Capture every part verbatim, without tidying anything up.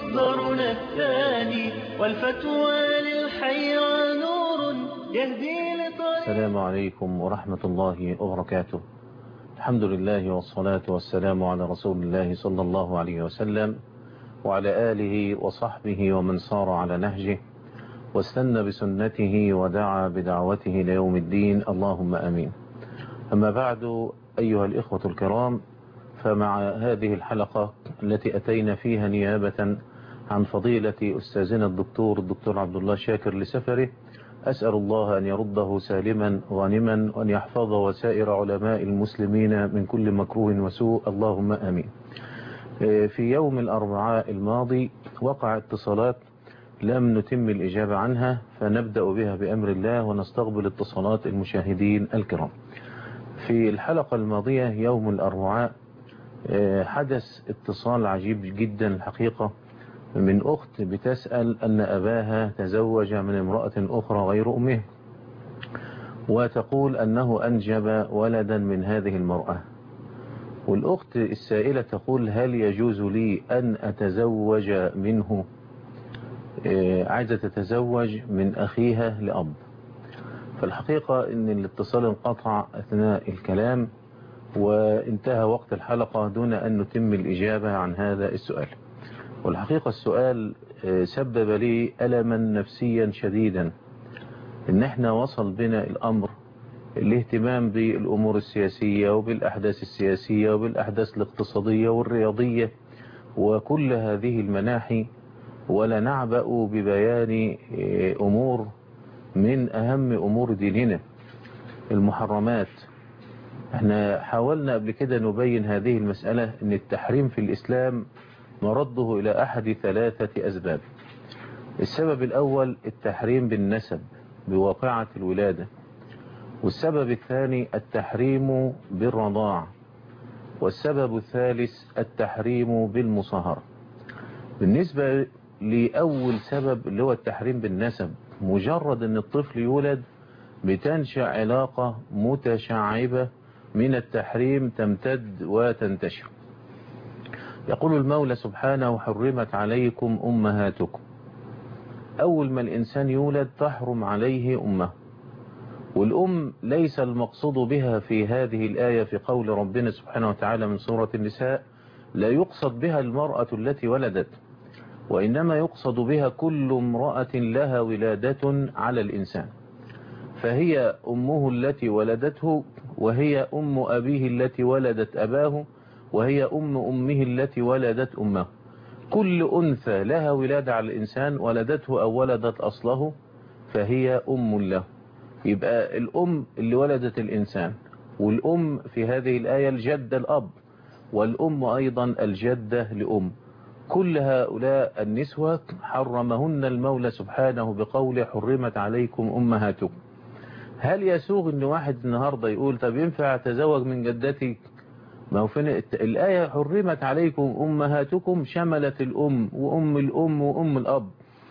مصدرنا الثاني والفتوى للحيرى نور يهدي لطريق. السلام عليكم ورحمة الله وبركاته. الحمد لله والصلاة والسلام على رسول الله صلى الله عليه وسلم وعلى آله وصحبه ومن صار على نهجه واستنى بسنته ودعا بدعوته ليوم الدين، اللهم أمين. أما بعد، أيها الإخوة الكرام، فمع هذه الحلقة التي أتينا فيها نيابة عن فضيلة أستاذنا الدكتور الدكتور عبد الله شاكر لسفره، أسأل الله أن يرده سالما غانما وأن يحفظ وسائر علماء المسلمين من كل مكروه وسوء، اللهم آمين. في يوم الأربعاء الماضي وقع اتصالات لم نتم الإجابة عنها، فنبدأ بها بأمر الله ونستقبل اتصالات المشاهدين الكرام. في الحلقة الماضية يوم الأربعاء حدث اتصال عجيب جدا الحقيقة من أخت بتسأل أن أباها تزوج من امرأة أخرى غير أمه، وتقول أنه أنجب ولدا من هذه المرأة. والأخت السائلة تقول: هل يجوز لي أن أتزوج منه؟ عايزة تتزوج من أخيها لأب. فالحقيقة أن الاتصال انقطع أثناء الكلام وانتهى وقت الحلقة دون أن نتم الإجابة عن هذا السؤال. والحقيقة السؤال سبب لي ألما نفسيا شديدا، إن احنا وصل بنا الأمر الاهتمام بالأمور السياسية وبالأحداث السياسية وبالأحداث الاقتصادية والرياضية وكل هذه المناحي، ولا نعبأ ببيان أمور من أهم أمور ديننا، المحرمات. احنا حاولنا قبل كده نبين هذه المسألة، ان التحريم في الإسلام مرده إلى أحد ثلاثة أسباب. السبب الأول التحريم بالنسب بواقعة الولادة، والسبب الثاني التحريم بالرضاع، والسبب الثالث التحريم بالمصاهرة. بالنسبة لأول سبب اللي هو التحريم بالنسب، مجرد أن الطفل يولد بتنشأ علاقة متشعبة من التحريم تمتد وتنتشر. يقول المولى سبحانه: حرمت عليكم أمهاتكم. أول ما الإنسان يولد تحرم عليه أمه، والأم ليس المقصود بها في هذه الآية في قول ربنا سبحانه وتعالى من سورة النساء: لا يقصد بها المرأة التي ولدت، وإنما يقصد بها كل امرأة لها ولادة على الإنسان، فهي أمه التي ولدته، وهي أم أبيه التي ولدت أباه، وهي أم أمه التي ولدت أمه. كل أنثى لها ولادة على الإنسان، ولدته أو ولدت أصله، فهي أم له. يبقى الأم اللي ولدت الإنسان، والأم في هذه الآية الجدة الأب، والأم أيضا الجدة لأم. كل هؤلاء النسوة حرمهن المولى سبحانه بقوله: حرمت عليكم أمهاتكم. هل يسوغ ان واحد النهاردة يقول: طب ينفع اتزوج من جدتي؟ ما هو فين الآية حرمت عليكم أمهاتكم شملت الأم وأم الأم وأم الأب.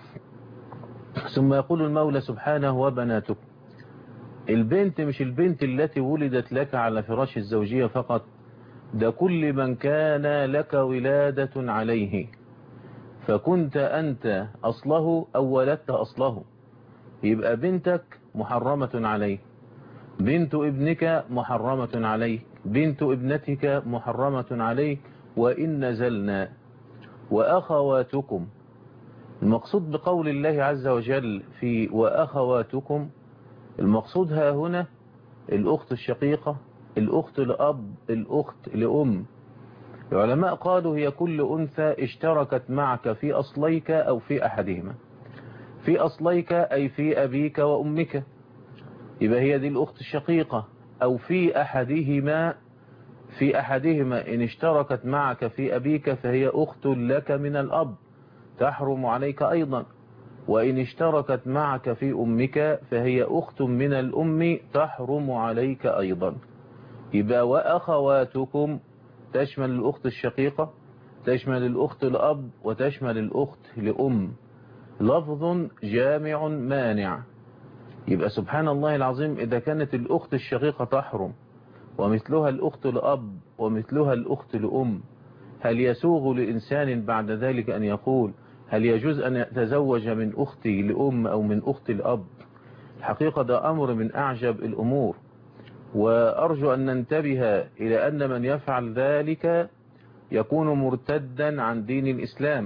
ثم يقول المولى سبحانه: وبناتكم. البنت مش البنت التي ولدت لك على فراش الزوجية فقط، ده كل من كان لك ولادة عليه، فكنت أنت أصله أو ولدت أصله، يبقى بنتك محرمة عليه، بنت ابنك محرمة عليه، بنت ابنتك محرمة عليه، وإن نزلنا. وأخواتكم، المقصود بقول الله عز وجل في وأخواتكم، المقصود ها هنا الأخت الشقيقة، الأخت لأب، الأخت لأم. العلماء قالوا هي كل أنثى اشتركت معك في أصليك أو في أحدهما. في أصليك أي في أبيك وأمك، يبقى هي دي الأخت الشقيقة. أو في أحدهما، في أحدهما إن اشتركت معك في أبيك فهي أخت لك من الأب تحرم عليك أيضا. وإن اشتركت معك في أمك فهي أخت من الأم تحرم عليك أيضا. يبقى وأخواتكم تشمل الأخت الشقيقة، تشمل الأخت الأب، وتشمل الأخت لأم. لفظ جامع مانع. يبقى سبحان الله العظيم، إذا كانت الأخت الشقيقة تحرم، ومثلها الأخت لأب، ومثلها الأخت لأم، هل يسوغ لإنسان بعد ذلك أن يقول هل يجوز أن يتزوج من أختي لأم أو من أختي لأب؟ الحقيقة ده أمر من أعجب الأمور، وأرجو أن ننتبه إلى أن من يفعل ذلك يكون مرتدا عن دين الإسلام،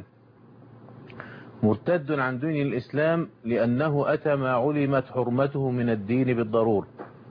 مرتد عن دين الإسلام لأنه أتى ما علمت حرمته من الدين بالضرورة،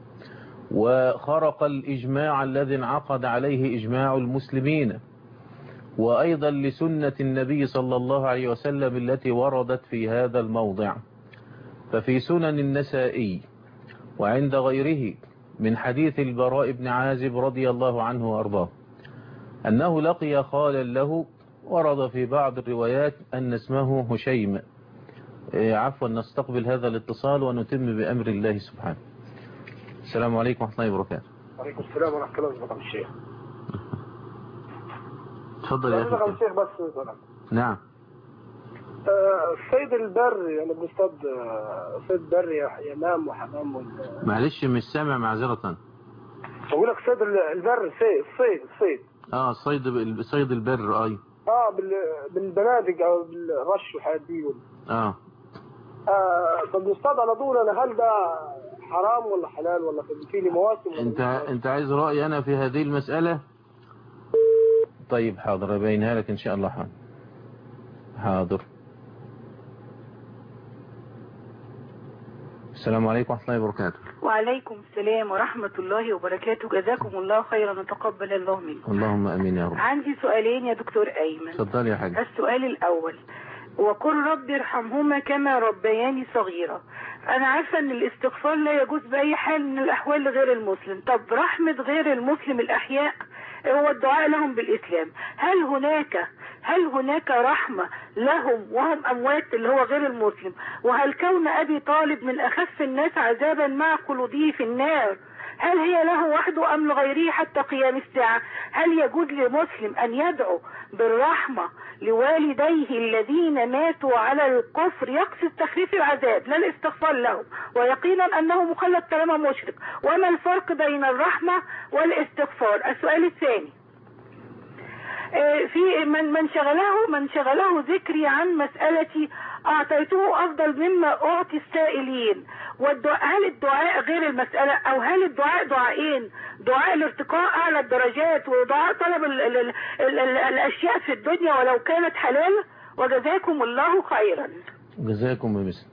وخرق الإجماع الذي انعقد عليه إجماع المسلمين، وأيضا لسنة النبي صلى الله عليه وسلم التي وردت في هذا الموضع. ففي سنن النسائي وعند غيره من حديث البراء بن عازب رضي الله عنه وأرضاه أنه لقي خالا له، ورد في بعض الروايات أن اسمه هشيم. عفوا، نستقبل هذا الاتصال ونتم بأمر الله سبحانه. السلام عليكم ورحمة الله وبركاته. وعليكم السلام ورحمة الله وبركاته. الشيخ تفضل يا أخي. الشيخ بس طبعا. نعم. الصيد البري يعني بنصطاد صيد بري يا يمام وحمام. معلش مش سامع معذرة. بقول لك صيد البر الصيد الصيد الصيد اه صيد صيد البر. اي اه بالبنادق او بالرش والحاجات دي. اه اه بنصطاد على طول. انا هل ده حرام ولا حلال ولا في لي مواسم؟ انت انت عايز رأيي انا في هذه المسألة؟ طيب حاضر، ابينها لك ان شاء الله. حاضر حاضر. السلام عليكم ورحمة الله وبركاته. وعليكم السلام ورحمة الله وبركاته. جزاكم الله خيرا وتقبل الله منكم. اللهم امين يا رب. عندي سؤالين يا دكتور ايمن. اتفضل يا حاج. السؤال الاول: وقل رب ارحمهما كما ربياني صغيرة. انا عارفة ان الاستغفار لا يجوز باي حال من الاحوال لغير المسلم. طب رحمة غير المسلم الاحياء هو الدعاء لهم بالاسلام، هل هناك هل هناك رحمة لهم وهم أموات اللي هو غير المسلم؟ وهل كون أبي طالب من أخف الناس عذابا مع خلوده في النار هل هي له وحده أم لغيره حتى قيام الساعة؟ هل يجوز لمسلم أن يدعو بالرحمة لوالديه الذين ماتوا على الكفر يقصد تخفيف العذاب لا الاستغفار لهم، ويقينا أنه مخلد طالما مشرك؟ وما الفرق بين الرحمة والاستغفار؟ السؤال الثاني: في من من شغله من شغله ذكري عن مسألة أعطيته أفضل مما أعطي السائلين، والدعاء هل الدعاء غير المسألة أو هل الدعاء دعائين؟ دعاء الارتقاء أعلى الدرجات ودعاء طلب ال ال ال ال ال الأشياء في الدنيا ولو كانت حلال؟ وجزاكم الله خيرا. جزاكم بمثل.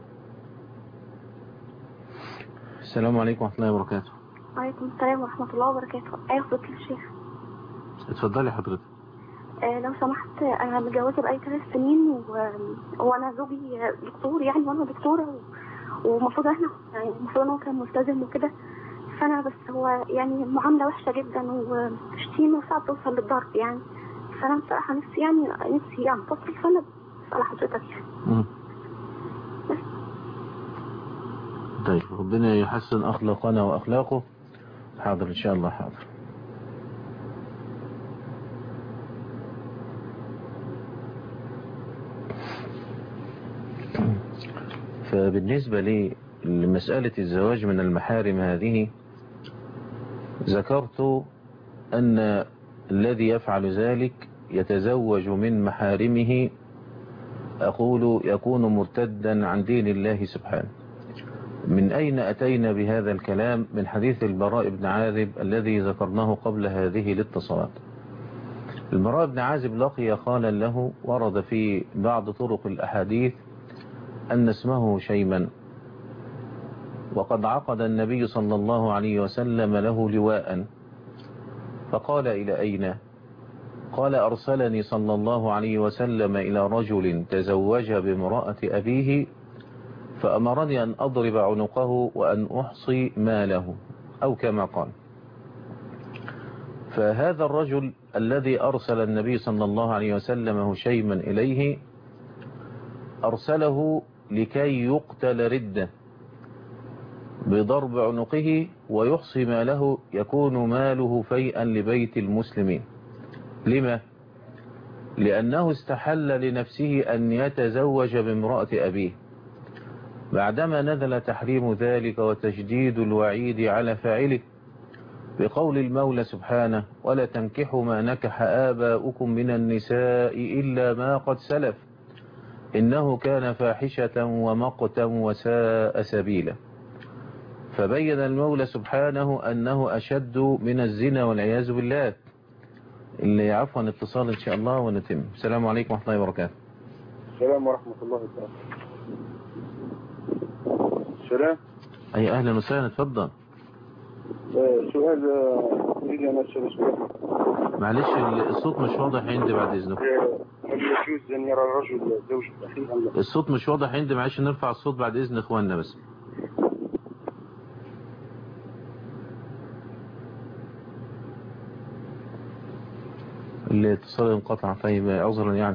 السلام عليكم ورحمة الله وبركاته. وعليكم السلام ورحمة الله وبركاته. أيوة فضيلة الشيخ. اتفضلي حضرتك. آه لو سمحت، انا متجوزه بقالي ثلاث سنين و... وانا زوجي دكتور يعني وانا دكتوره، ومفروض احنا يعني المفروض ان هو كان ملتزم وكده، فانا بس هو يعني معامله وحشه جدا وشتيمه وساعات توصل للضرب يعني، فانا بصراحه نفسي يعني نفسي يعني تصل، فانا بسال حضرتك يعني. طيب ربنا يحسن اخلاقنا واخلاقه. حاضر ان شاء الله. حاضر. فبالنسبة لي لمسألة الزواج من المحارم هذه، ذكرت أن الذي يفعل ذلك يتزوج من محارمه، أقول يكون مرتدا عن دين الله سبحانه. من أين أتينا بهذا الكلام؟ من حديث البراء بن عازب الذي ذكرناه قبل هذه الاتصالات. البراء بن عازب لقي خالا له، ورد في بعض طرق الأحاديث أن اسمه شيما، وقد عقد النبي صلى الله عليه وسلم له لواء، فقال: إلى أين؟ قال: أرسلني صلى الله عليه وسلم إلى رجل تزوج بامرأة أبيه، فأمرني أن أضرب عنقه وأن أحصي ماله، أو كما قال. فهذا الرجل الذي أرسل النبي صلى الله عليه وسلم هشيما إليه أرسله لكي يقتل ردة بضرب عنقه ويحصي ماله، يكون ماله فيئا لبيت المسلمين. لما؟ لأنه استحل لنفسه أن يتزوج بامرأة أبيه، بعدما نزل تحريم ذلك وتشديد الوعيد على فاعله، بقول المولى سبحانه ولا تنكحوا ما نكح آباؤكم من النساء إلا ما قد سلف إنه كان فاحشة ومقتا وساء سبيلا. فبين المولى سبحانه أنه أشد من الزنا والعياذ بالله. اللي عفوا اتصال إن شاء الله ونتم. السلام عليكم ورحمة الله وبركاته. السلام ورحمة الله وبركاته. السلام. أي أهلا وسهلا اتفضل. سؤال أريد أن أسأل سؤال. معلش الصوت مش واضح عندي بعد إذنك. هل يجوز أن يرى الرجل زوج أخيه أم لا؟ الصوت مش واضح عندي، معلش نرفع الصوت بعد إذن إخواننا بس. الاتصال انقطع. طيب عذرا يعني.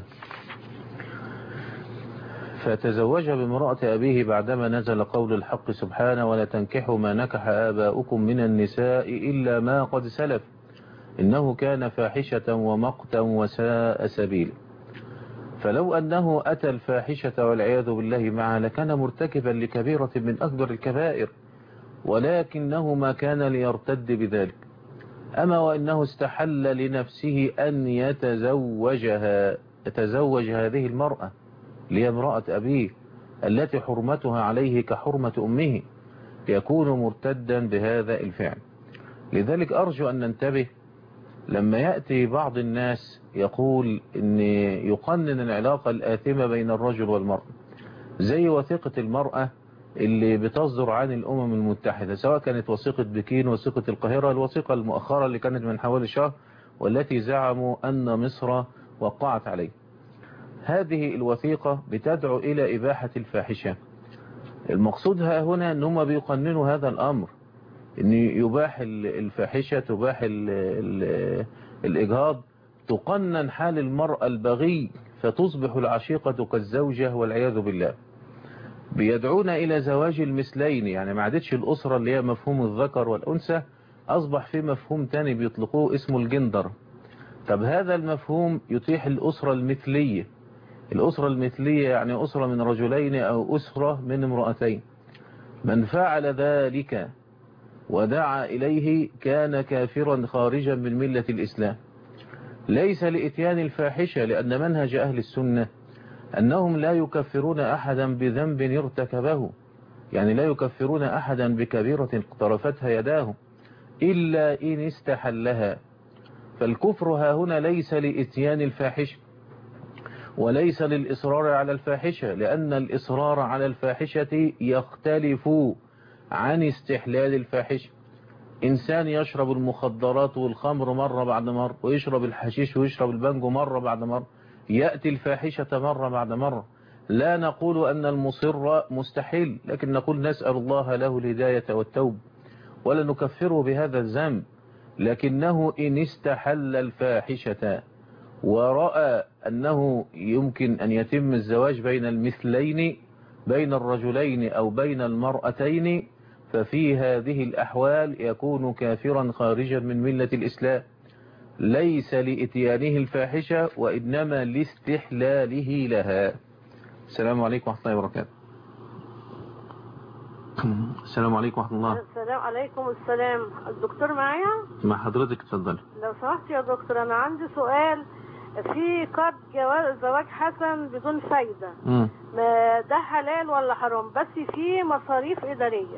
فتزوج بامرأة أبيه بعدما نزل قول الحق سبحانه ولا تنكحوا ما نكح آباؤكم من النساء إلا ما قد سلف إنه كان فاحشة ومقتا وساء سبيلا. فلو أنه أتى الفاحشة والعياذ بالله معها لكان مرتكبا لكبيرة من أكبر الكبائر، ولكنه ما كان ليرتد بذلك. أما وإنه استحل لنفسه أن يتزوجها يتزوج هذه المرأة لهي امرأة أبيه التي حرمتها عليه كحرمة أمه، يكون مرتدا بهذا الفعل. لذلك أرجو أن ننتبه لما يأتي بعض الناس يقول إن يقنن العلاقة الآثمة بين الرجل والمرأة، زي وثيقة المرأة اللي بتصدر عن الأمم المتحدة، سواء كانت وثيقة بكين، وثيقة القاهرة، الوثيقة المؤخرة اللي كانت من حوالي شهر والتي زعموا أن مصر وقعت عليه. هذه الوثيقة بتدعو إلى إباحة الفاحشة. المقصود ها هنا أنهم بيقننوا هذا الأمر، أن يباح الفاحشة، تباح ال ال الإجهاض، تقنن حال المرأة البغي فتصبح العشيقة كالزوجة والعياذ بالله. بيدعون إلى زواج المثلين، يعني ما عادتش الأسرة اللي هي مفهوم الذكر والأنثى، أصبح في مفهوم تاني بيطلقوه اسمه الجندر. طب هذا المفهوم يتيح الأسرة المثلية. الأسرة المثلية يعني أسرة من رجلين أو أسرة من امرأتين. من فعل ذلك ودعا إليه كان كافرا خارجا من ملة الإسلام. ليس لإتيان الفاحشة، لأن منهج أهل السنة أنهم لا يكفرون أحدا بذنب ارتكبه، يعني لا يكفرون أحدا بكبيرة اقترفتها يداه إلا إن استحلها. فالكفر ها هنا ليس لإتيان الفاحشة وليس للإصرار على الفاحشة، لأن الإصرار على الفاحشة يختلف عن استحلال الفاحشة. إنسان يشرب المخدرات والخمر مرة بعد مرة، ويشرب الحشيش ويشرب البنجو مرة بعد مرة، يأتي الفاحشة مرة بعد مرة. لا نقول أن المصر مستحيل، لكن نقول نسأل الله له الهداية والتوب، ولا نكفره بهذا الذنب. لكنه إن استحل الفاحشة ورأى أنه يمكن أن يتم الزواج بين المثلين، بين الرجلين أو بين المرأتين، ففي هذه الأحوال يكون كافرا خارجا من ملة الإسلام، ليس لإتيانه الفاحشة وإنما لاستحلاله لها. السلام عليكم ورحمة الله وبركاته. السلام عليكم ورحمة الله. السلام عليكم. السلام. الدكتور معايا؟ مع حضرتك اتفضل. لو سمحت يا دكتور، أنا عندي سؤال. في قد جواز زواج حسن بدون فايدة، م. ده حلال ولا حرام؟ بس في مصاريف إدارية.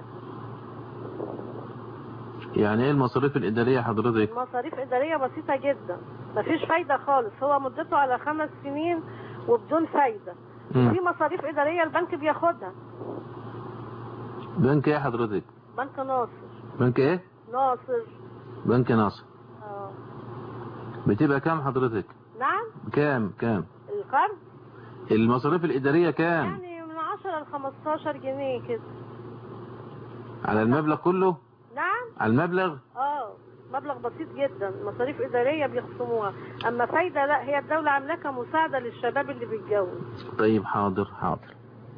يعني ايه المصاريف الإدارية حضرتك؟ مصاريف إدارية بسيطة جدا، مفيش فايدة خالص، هو مدته على خمس سنين وبدون فايدة. م. في مصاريف إدارية البنك بياخدها. بنك ايه حضرتك؟ بنك ناصر. بنك ايه؟ ناصر. بنك ناصر. اه. بتبقى كام حضرتك؟ نعم. كام كام؟ القرض؟ المصاريف الإدارية كام؟ يعني من عشرة ل خمستاشر جنيه كده. على المبلغ كله؟ نعم. على المبلغ؟ اه مبلغ بسيط جدا، مصاريف إدارية بيخصموها، أما فايدة لا، هي الدولة عاملاها كمساعدة للشباب اللي بيتجوز. طيب حاضر حاضر.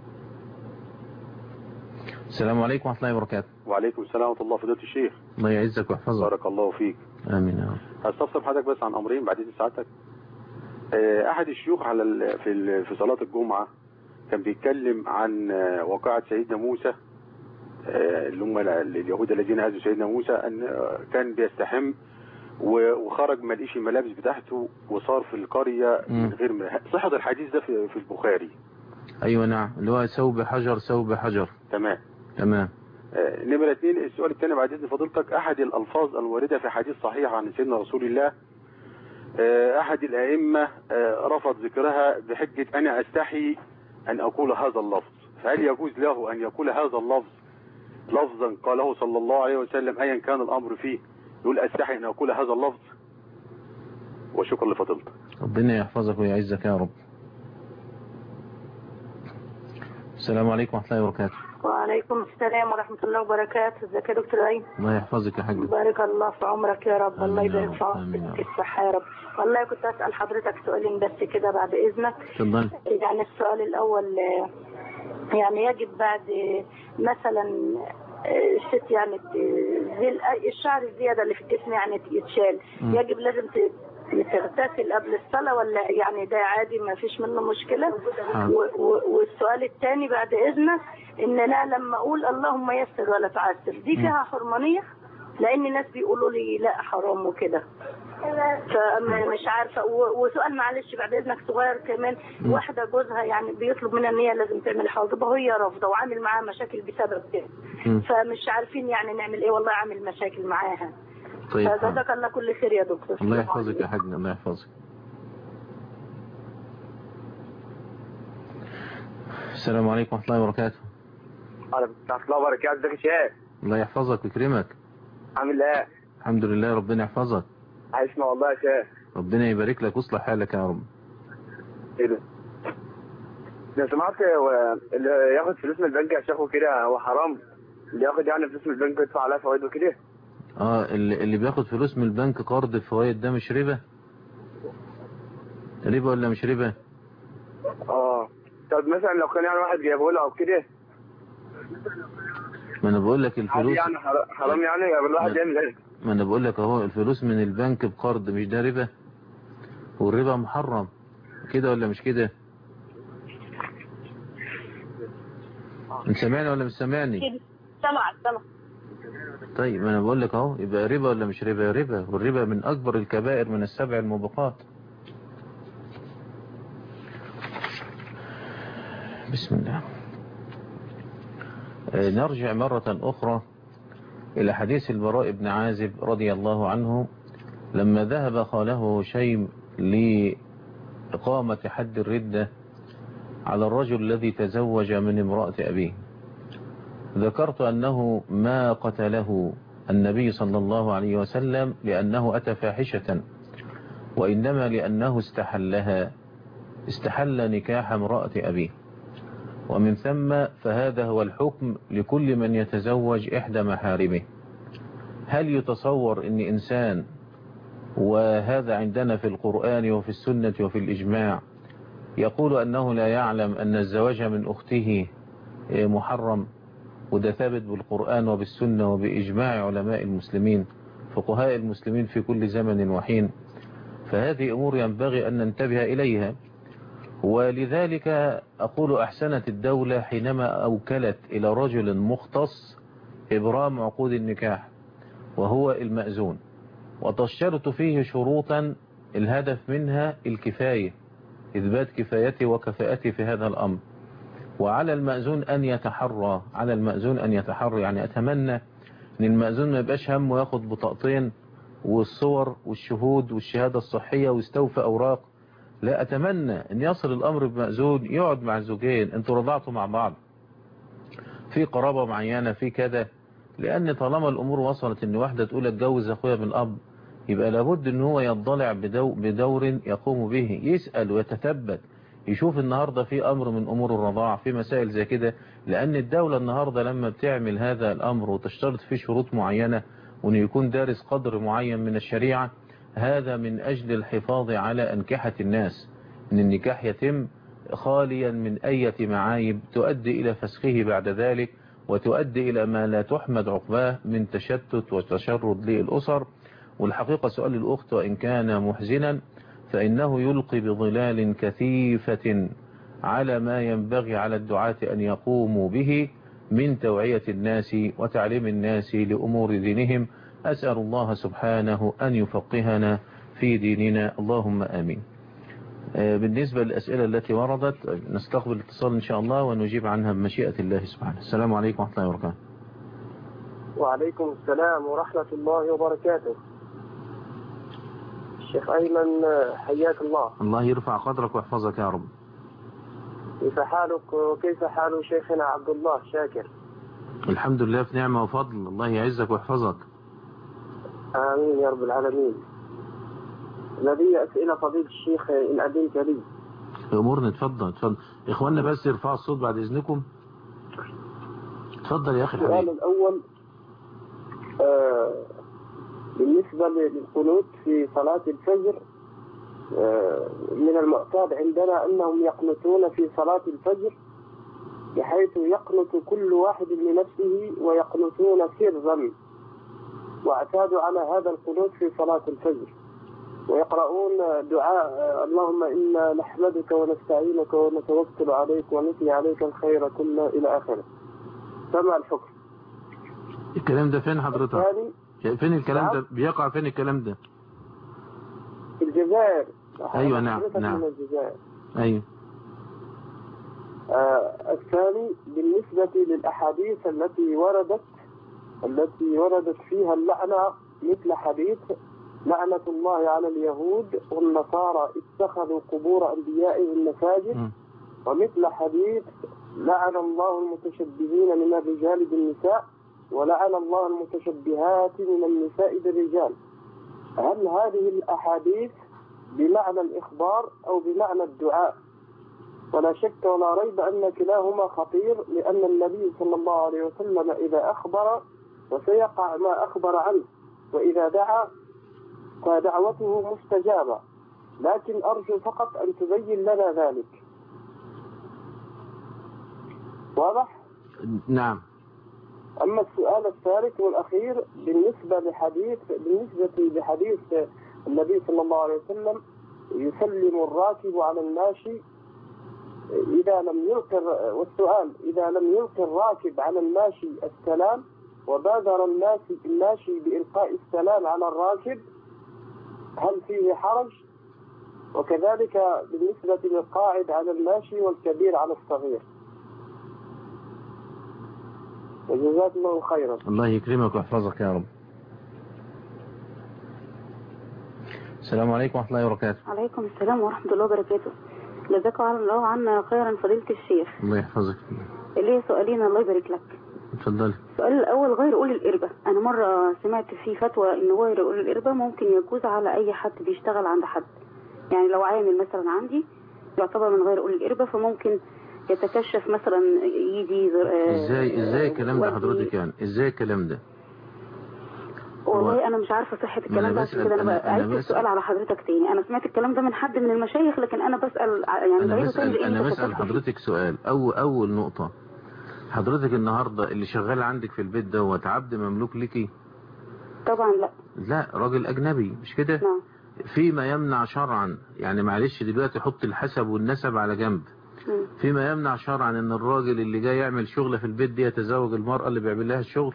السلام عليكم ورحمة الله وبركاته. وعليكم السلام ورحمة الله. فضيلة الشيخ الله يعزك ويحفظك. بارك الله فيك. آمين يا رب. هستفسر حضرتك بس عن أمرين بعدين ساعتك. أحد الشيوخ على ال في ال في صلاة الجمعة كان بيتكلم عن واقعة سيدنا موسى اللي هم اليهود الذين هزوا سيدنا موسى، أن كان بيستحم وخرج ما لقيش الملابس بتاعته وصار في القرية من غير ملابس. صحة الحديث ده في, في البخاري. أيوة نعم، اللي هو ثوب حجر ثوب حجر. تمام تمام. آه نمرة اثنين، السؤال الثاني بعد إذن فضيلتك، أحد الألفاظ الواردة في حديث صحيح عن سيدنا رسول الله، آه أحد الأئمة آه رفض ذكرها بحجة أنا أستحي أن أقول هذا اللفظ، فهل يجوز له أن يقول هذا اللفظ لفظا قاله صلى الله عليه وسلم أيا كان الأمر فيه، يقول أستحي أن أقول هذا اللفظ؟ وشكرا لفضيلتك. ربنا يحفظك ويعزك يا رب. السلام عليكم ورحمة الله وبركاته. وعليكم السلام ورحمة الله وبركاته. ازيك يا دكتور أيمن؟ الله يحفظك يا حاج. بارك الله في عمرك يا رب. الله يبارك في عمرك الصحة يا رب. والله كنت أسأل حضرتك سؤالين بس كده بعد إذنك. تفضل. يعني السؤال الأول، يعني يجب بعد مثلا الست يعني الشعر الزيادة اللي في الجسم يعني يتشال، يجب لازم تغتسل قبل الصلاة ولا يعني ده عادي ما فيش منه مشكلة؟ والسؤال الثاني بعد إذنك، إن أنا لما أقول اللهم يسر ولا تعسر دي فيها حرمانية؟ لأن الناس بيقولوا لي لا حرام وكده، فمش عارفة. وسؤال معلش بعد إذنك صغير كمان، واحدة جوزها يعني بيطلب منها إن هي لازم تعمل حاجة وهي رافضة وعامل معاها مشاكل بسبب كده، فمش عارفين يعني نعمل إيه، والله عامل مشاكل معاها. طيب فجزاك الله كل خير يا دكتور. الله يحفظك يا حاج. الله يحفظك. السلام عليكم ورحمة الله وبركاته. وعليكم السلام ورحمة الله وبركاته. ازيك يا شيخ؟ الله يحفظك ويكرمك. عامل ايه؟ الحمد لله، ربنا يحفظك. عايشنا والله يا شيخ. ربنا يبارك لك ويصلح حالك يا رب. ايه ده؟ لو سمعت اللي ياخد فلوس من البنك يا شيخ وكده هو حرام؟ اللي ياخد يعني فلوس من البنك يدفع عليها فوائد وكده؟ اه اللي, اللي بياخد فلوس من البنك قرض بفوائد ده مش ربا؟ ربا ولا مش ربا؟ اه طب مثلا لو كان يعني واحد جايبه له او كده، ما انا بقول لك الفلوس يعني حرام يعني الواحد يعمل ايه؟ ما انا بقول لك اهو الفلوس من البنك بقرض مش ده ربا؟ والربا محرم كده ولا مش كده؟ انت سامعني ولا مش سامعني؟ سمع سمع. طيب ما انا بقول لك اهو، يبقى ربا ولا مش ربا؟ ربا، والربا من اكبر الكبائر من السبع الموبقات. بسم الله. نرجع مرة أخرى إلى حديث البراء بن عازب رضي الله عنه لما ذهب خاله هشيم لإقامة حد الردة على الرجل الذي تزوج من امرأة أبيه. ذكرت أنه ما قتله النبي صلى الله عليه وسلم لأنه أتى فاحشة، وإنما لأنه استحلها، استحل نكاح امرأة أبيه. ومن ثم فهذا هو الحكم لكل من يتزوج إحدى محارمه. هل يتصور أن إنسان، وهذا عندنا في القرآن وفي السنة وفي الإجماع، يقول أنه لا يعلم أن الزواج من أخته محرم؟ وده ثابت بالقرآن وبالسنة وبإجماع علماء المسلمين فقهاء المسلمين في كل زمن وحين. فهذه أمور ينبغي أن ننتبه إليها. ولذلك أقول أحسنت الدولة حينما أوكلت إلى رجل مختص إبرام عقود النكاح وهو المأذون، وتشترط فيه شروطا الهدف منها الكفاية، إثبات كفايته وكفاءته في هذا الأمر. وعلى المأذون أن يتحرى، على المأذون أن يتحرى يعني أتمنى أن المأذون ما يبقاش هم وياخد بطاقتين والصور والشهود والشهادة الصحية ويستوفى أوراق. لا، أتمنى أن يصل الأمر بمأذون يقعد مع الزوجين، أنتوا رضعتوا مع بعض في قرابة معينة في كذا، لأن طالما الأمور وصلت أن واحدة تقول اتجوز أخويا من الأب، يبقى لابد أن هو يضلع بدو بدور يقوم به، يسأل ويتثبت، يشوف النهاردة في أمر من أمور الرضاعة في مسائل زي كده. لأن الدولة النهاردة لما بتعمل هذا الأمر وتشترط فيه شروط معينة وأنه يكون دارس قدر معين من الشريعة، هذا من أجل الحفاظ على أنكحة الناس، أن النكاح يتم خاليا من أي معايب تؤدي إلى فسخه بعد ذلك، وتؤدي إلى ما لا تحمد عقباه من تشتت وتشرد للأسر. والحقيقة سؤال الأخت وإن كان محزنا فإنه يلقي بظلال كثيفة على ما ينبغي على الدعاة أن يقوموا به من توعية الناس وتعليم الناس لأمور دينهم. أسأل الله سبحانه أن يفقهنا في ديننا، اللهم آمين. بالنسبة للأسئلة التي وردت نستقبل الاتصال إن شاء الله ونجيب عنها بمشيئة الله سبحانه. السلام عليكم ورحمة الله وبركاته. وعليكم السلام ورحمة الله وبركاته. الشيخ أيمن حياك الله. الله يرفع قدرك ويحفظك يا رب. كيف حالك وكيف حال شيخنا عبد الله شاكر؟ الحمد لله في نعمة وفضل، الله يعزك ويحفظك. آمين يا رب العالمين. لدي أسئلة فضيلة الشيخ إن أذنت لي. أمورنا، اتفضل اتفضل. إخواننا بس يرفعوا الصوت بعد إذنكم. اتفضل يا أخي الحبيب. السؤال الأول آه بالنسبة للقنوت في صلاة الفجر، آه من المعتاد عندنا أنهم يقنتون في صلاة الفجر بحيث يقنت كل واحد لنفسه ويقنتون سرا، واعتادوا على هذا القنوت في صلاة الفجر ويقرؤون دعاء اللهم إنا نحمدك ونستعينك ونتوكل عليك ونثني عليك الخير كله إلى آخره. فما الحكم؟ الكلام ده فين حضرتك؟ فين الكلام ده؟ بيقع فين الكلام ده؟ في الجزائر. أيوة نعم نعم. من الجزائر. أيوة. آه الثاني بالنسبة للأحاديث التي وردت التي وردت فيها اللعنة، مثل حديث لعنة الله على اليهود والنصارى اتخذوا قبور أنبيائهم مساجد، م. ومثل حديث لعن الله المتشبهين من الرجال بالنساء ولعن الله المتشبهات من النساء بالرجال. هل هذه الأحاديث بمعنى الإخبار أو بمعنى الدعاء؟ ولا شك ولا ريب أن كلاهما خطير، لأن النبي صلى الله عليه وسلم إذا أخبر وسيقع ما أخبر عنه، وإذا دعا فدعوته مستجابة، لكن أرجو فقط أن تبين لنا ذلك. واضح؟ نعم. أما السؤال الثالث والأخير بالنسبة لحديث بالنسبة لحديث النبي صلى الله عليه وسلم يسلم الراكب على الماشي إذا لم يلقي، والسؤال إذا لم يلقي الراكب على الماشي السلام وبادر الناس الماشي بإلقاء السلام على الراكب هل فيه حرج؟ وكذلك بالنسبة للقاعد على الماشي والكبير على الصغير. وجزاك الله خيرا. الله يكرمك ويحفظك يا رب. السلام عليكم ورحمة الله وبركاته. عليكم السلام ورحمة الله وبركاته. جزاك الله عنا خيرا فضيلة الشيخ. الله يحفظك. ليه سؤالين الله يبارك لك. اتفضلي. السؤال الأول غير أولي الإربة، أنا مرة سمعت في فتوى إن غير أولي الإربة ممكن يجوز على أي حد بيشتغل عند حد، يعني لو عامل مثلا عندي يعتبر من غير أولي الإربة فممكن يتكشف مثلا يجي. ازاي ازاي الكلام ده حضرتك يعني؟ ازاي الكلام ده؟ والله انا مش عارفه صحه الكلام ده، عشان كده انا بعيد السؤال على حضرتك تاني. انا سمعت الكلام ده من حد من المشايخ لكن انا بسال يعني انا بسال انا بسال حضرتك سؤال. او اول نقطه، حضرتك النهارده اللي شغال عندك في البيت دوت عبد مملوك ليكي؟ طبعا لا. لا، راجل اجنبي مش كده؟ نعم. فيما يمنع شرعا، يعني معلش دلوقتي حط الحسب والنسب على جنب، فيما يمنع شرعا ان الراجل اللي جاي يعمل شغل في البيت دي يتزوج المرأة اللي بيعمل لها الشغل؟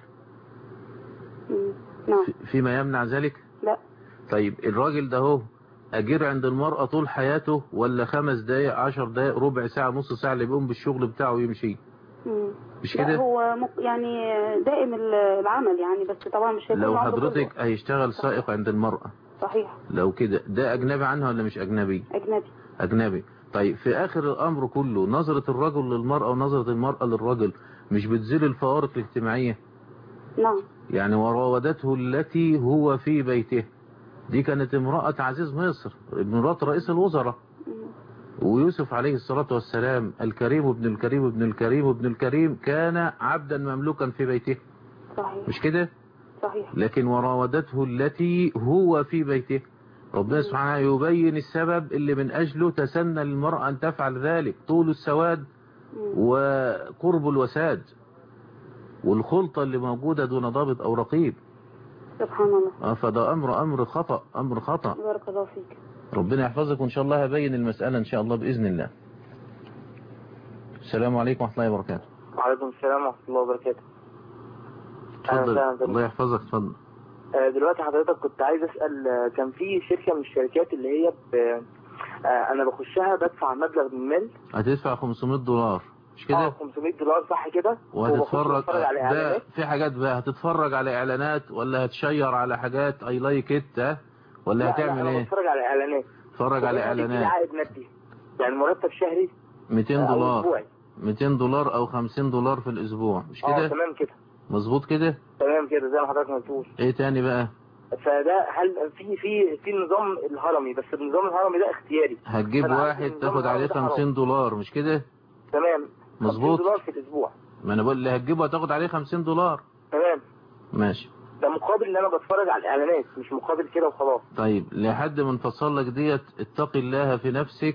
نعم. فيما يمنع ذلك؟ لا. طيب الراجل ده هو اجير عند المرأة طول حياته ولا خمس دقايق عشر دقايق ربع ساعة نص ساعة اللي بيقوم بالشغل بتاعه ويمشي؟ مم. مش كده؟ هو مك... يعني دائم العمل يعني، بس طبعا مش هيكون. لو حضرتك هيشتغل سائق عند المرأة صحيح، لو كده ده اجنبي عنها ولا مش اجنبي؟ اجنبي. اجنبي. طيب في اخر الامر كله نظرة الرجل للمرأة ونظرة المرأة للرجل مش بتزيل الفوارق الاجتماعية؟ نعم. يعني وراودته التي هو في بيته، دي كانت امرأة عزيز مصر امرأة رئيس الوزراء، ويوسف عليه الصلاة والسلام الكريم ابن الكريم ابن الكريم ابن الكريم كان عبدا مملوكا في بيته. صحيح. مش كده؟ صحيح. لكن وراودته التي هو في بيته، ربنا سبحانه يبين السبب اللي من أجله تسنى للمرأة أن تفعل ذلك، طول السواد وقرب الوساد والخلطة اللي موجودة دون ضابط أو رقيب. سبحان الله. فده أمر أمر خطأ أمر خطأ. بارك الله فيك. ربنا يحفظك وإن شاء الله هبين المسألة إن شاء الله بإذن الله. السلام عليكم ورحمة الله وبركاته. وعليكم السلام ورحمة الله وبركاته. اتفضل. الله يحفظك. اتفضل. دلوقتي حضرتك كنت عايز أسأل، كان في شركة من الشركات اللي هي ب... أنا بخشها بدفع مبلغ من المال. هتدفع خمسمائة دولار مش كده؟ اه خمسمائة دولار صح كده؟ وهتتفرج على إعلانات. في حاجات بقى هتتفرج على إعلانات ولا هتشير على حاجات اي لايك ات ولا لا هتعمل لا ايه؟ انا بتفرج على إعلانات. تتفرج على إعلانات. عائد مادي يعني مرتب شهري مئتين دولار. أسبوعي. مئتين دولار او خمسين دولار في الاسبوع مش كده؟ اه تمام كده. مظبوط كده؟ تمام كده زي ما حضرتك ما بتقول. ايه تاني بقى؟ فده هل في في في النظام الهرمي، بس النظام الهرمي ده اختياري. هتجيب واحد تاخد عليه خمسين دولار مش كده؟ تمام. مظبوط. خمسين دولار في الاسبوع. ما انا بقول اللي هتجيبه هتاخد عليه خمسين دولار. تمام. ماشي. ده مقابل ان انا بتفرج على الاعلانات، مش مقابل كده وخلاص. طيب لحد ما نفصل لك ديت، اتق الله في نفسك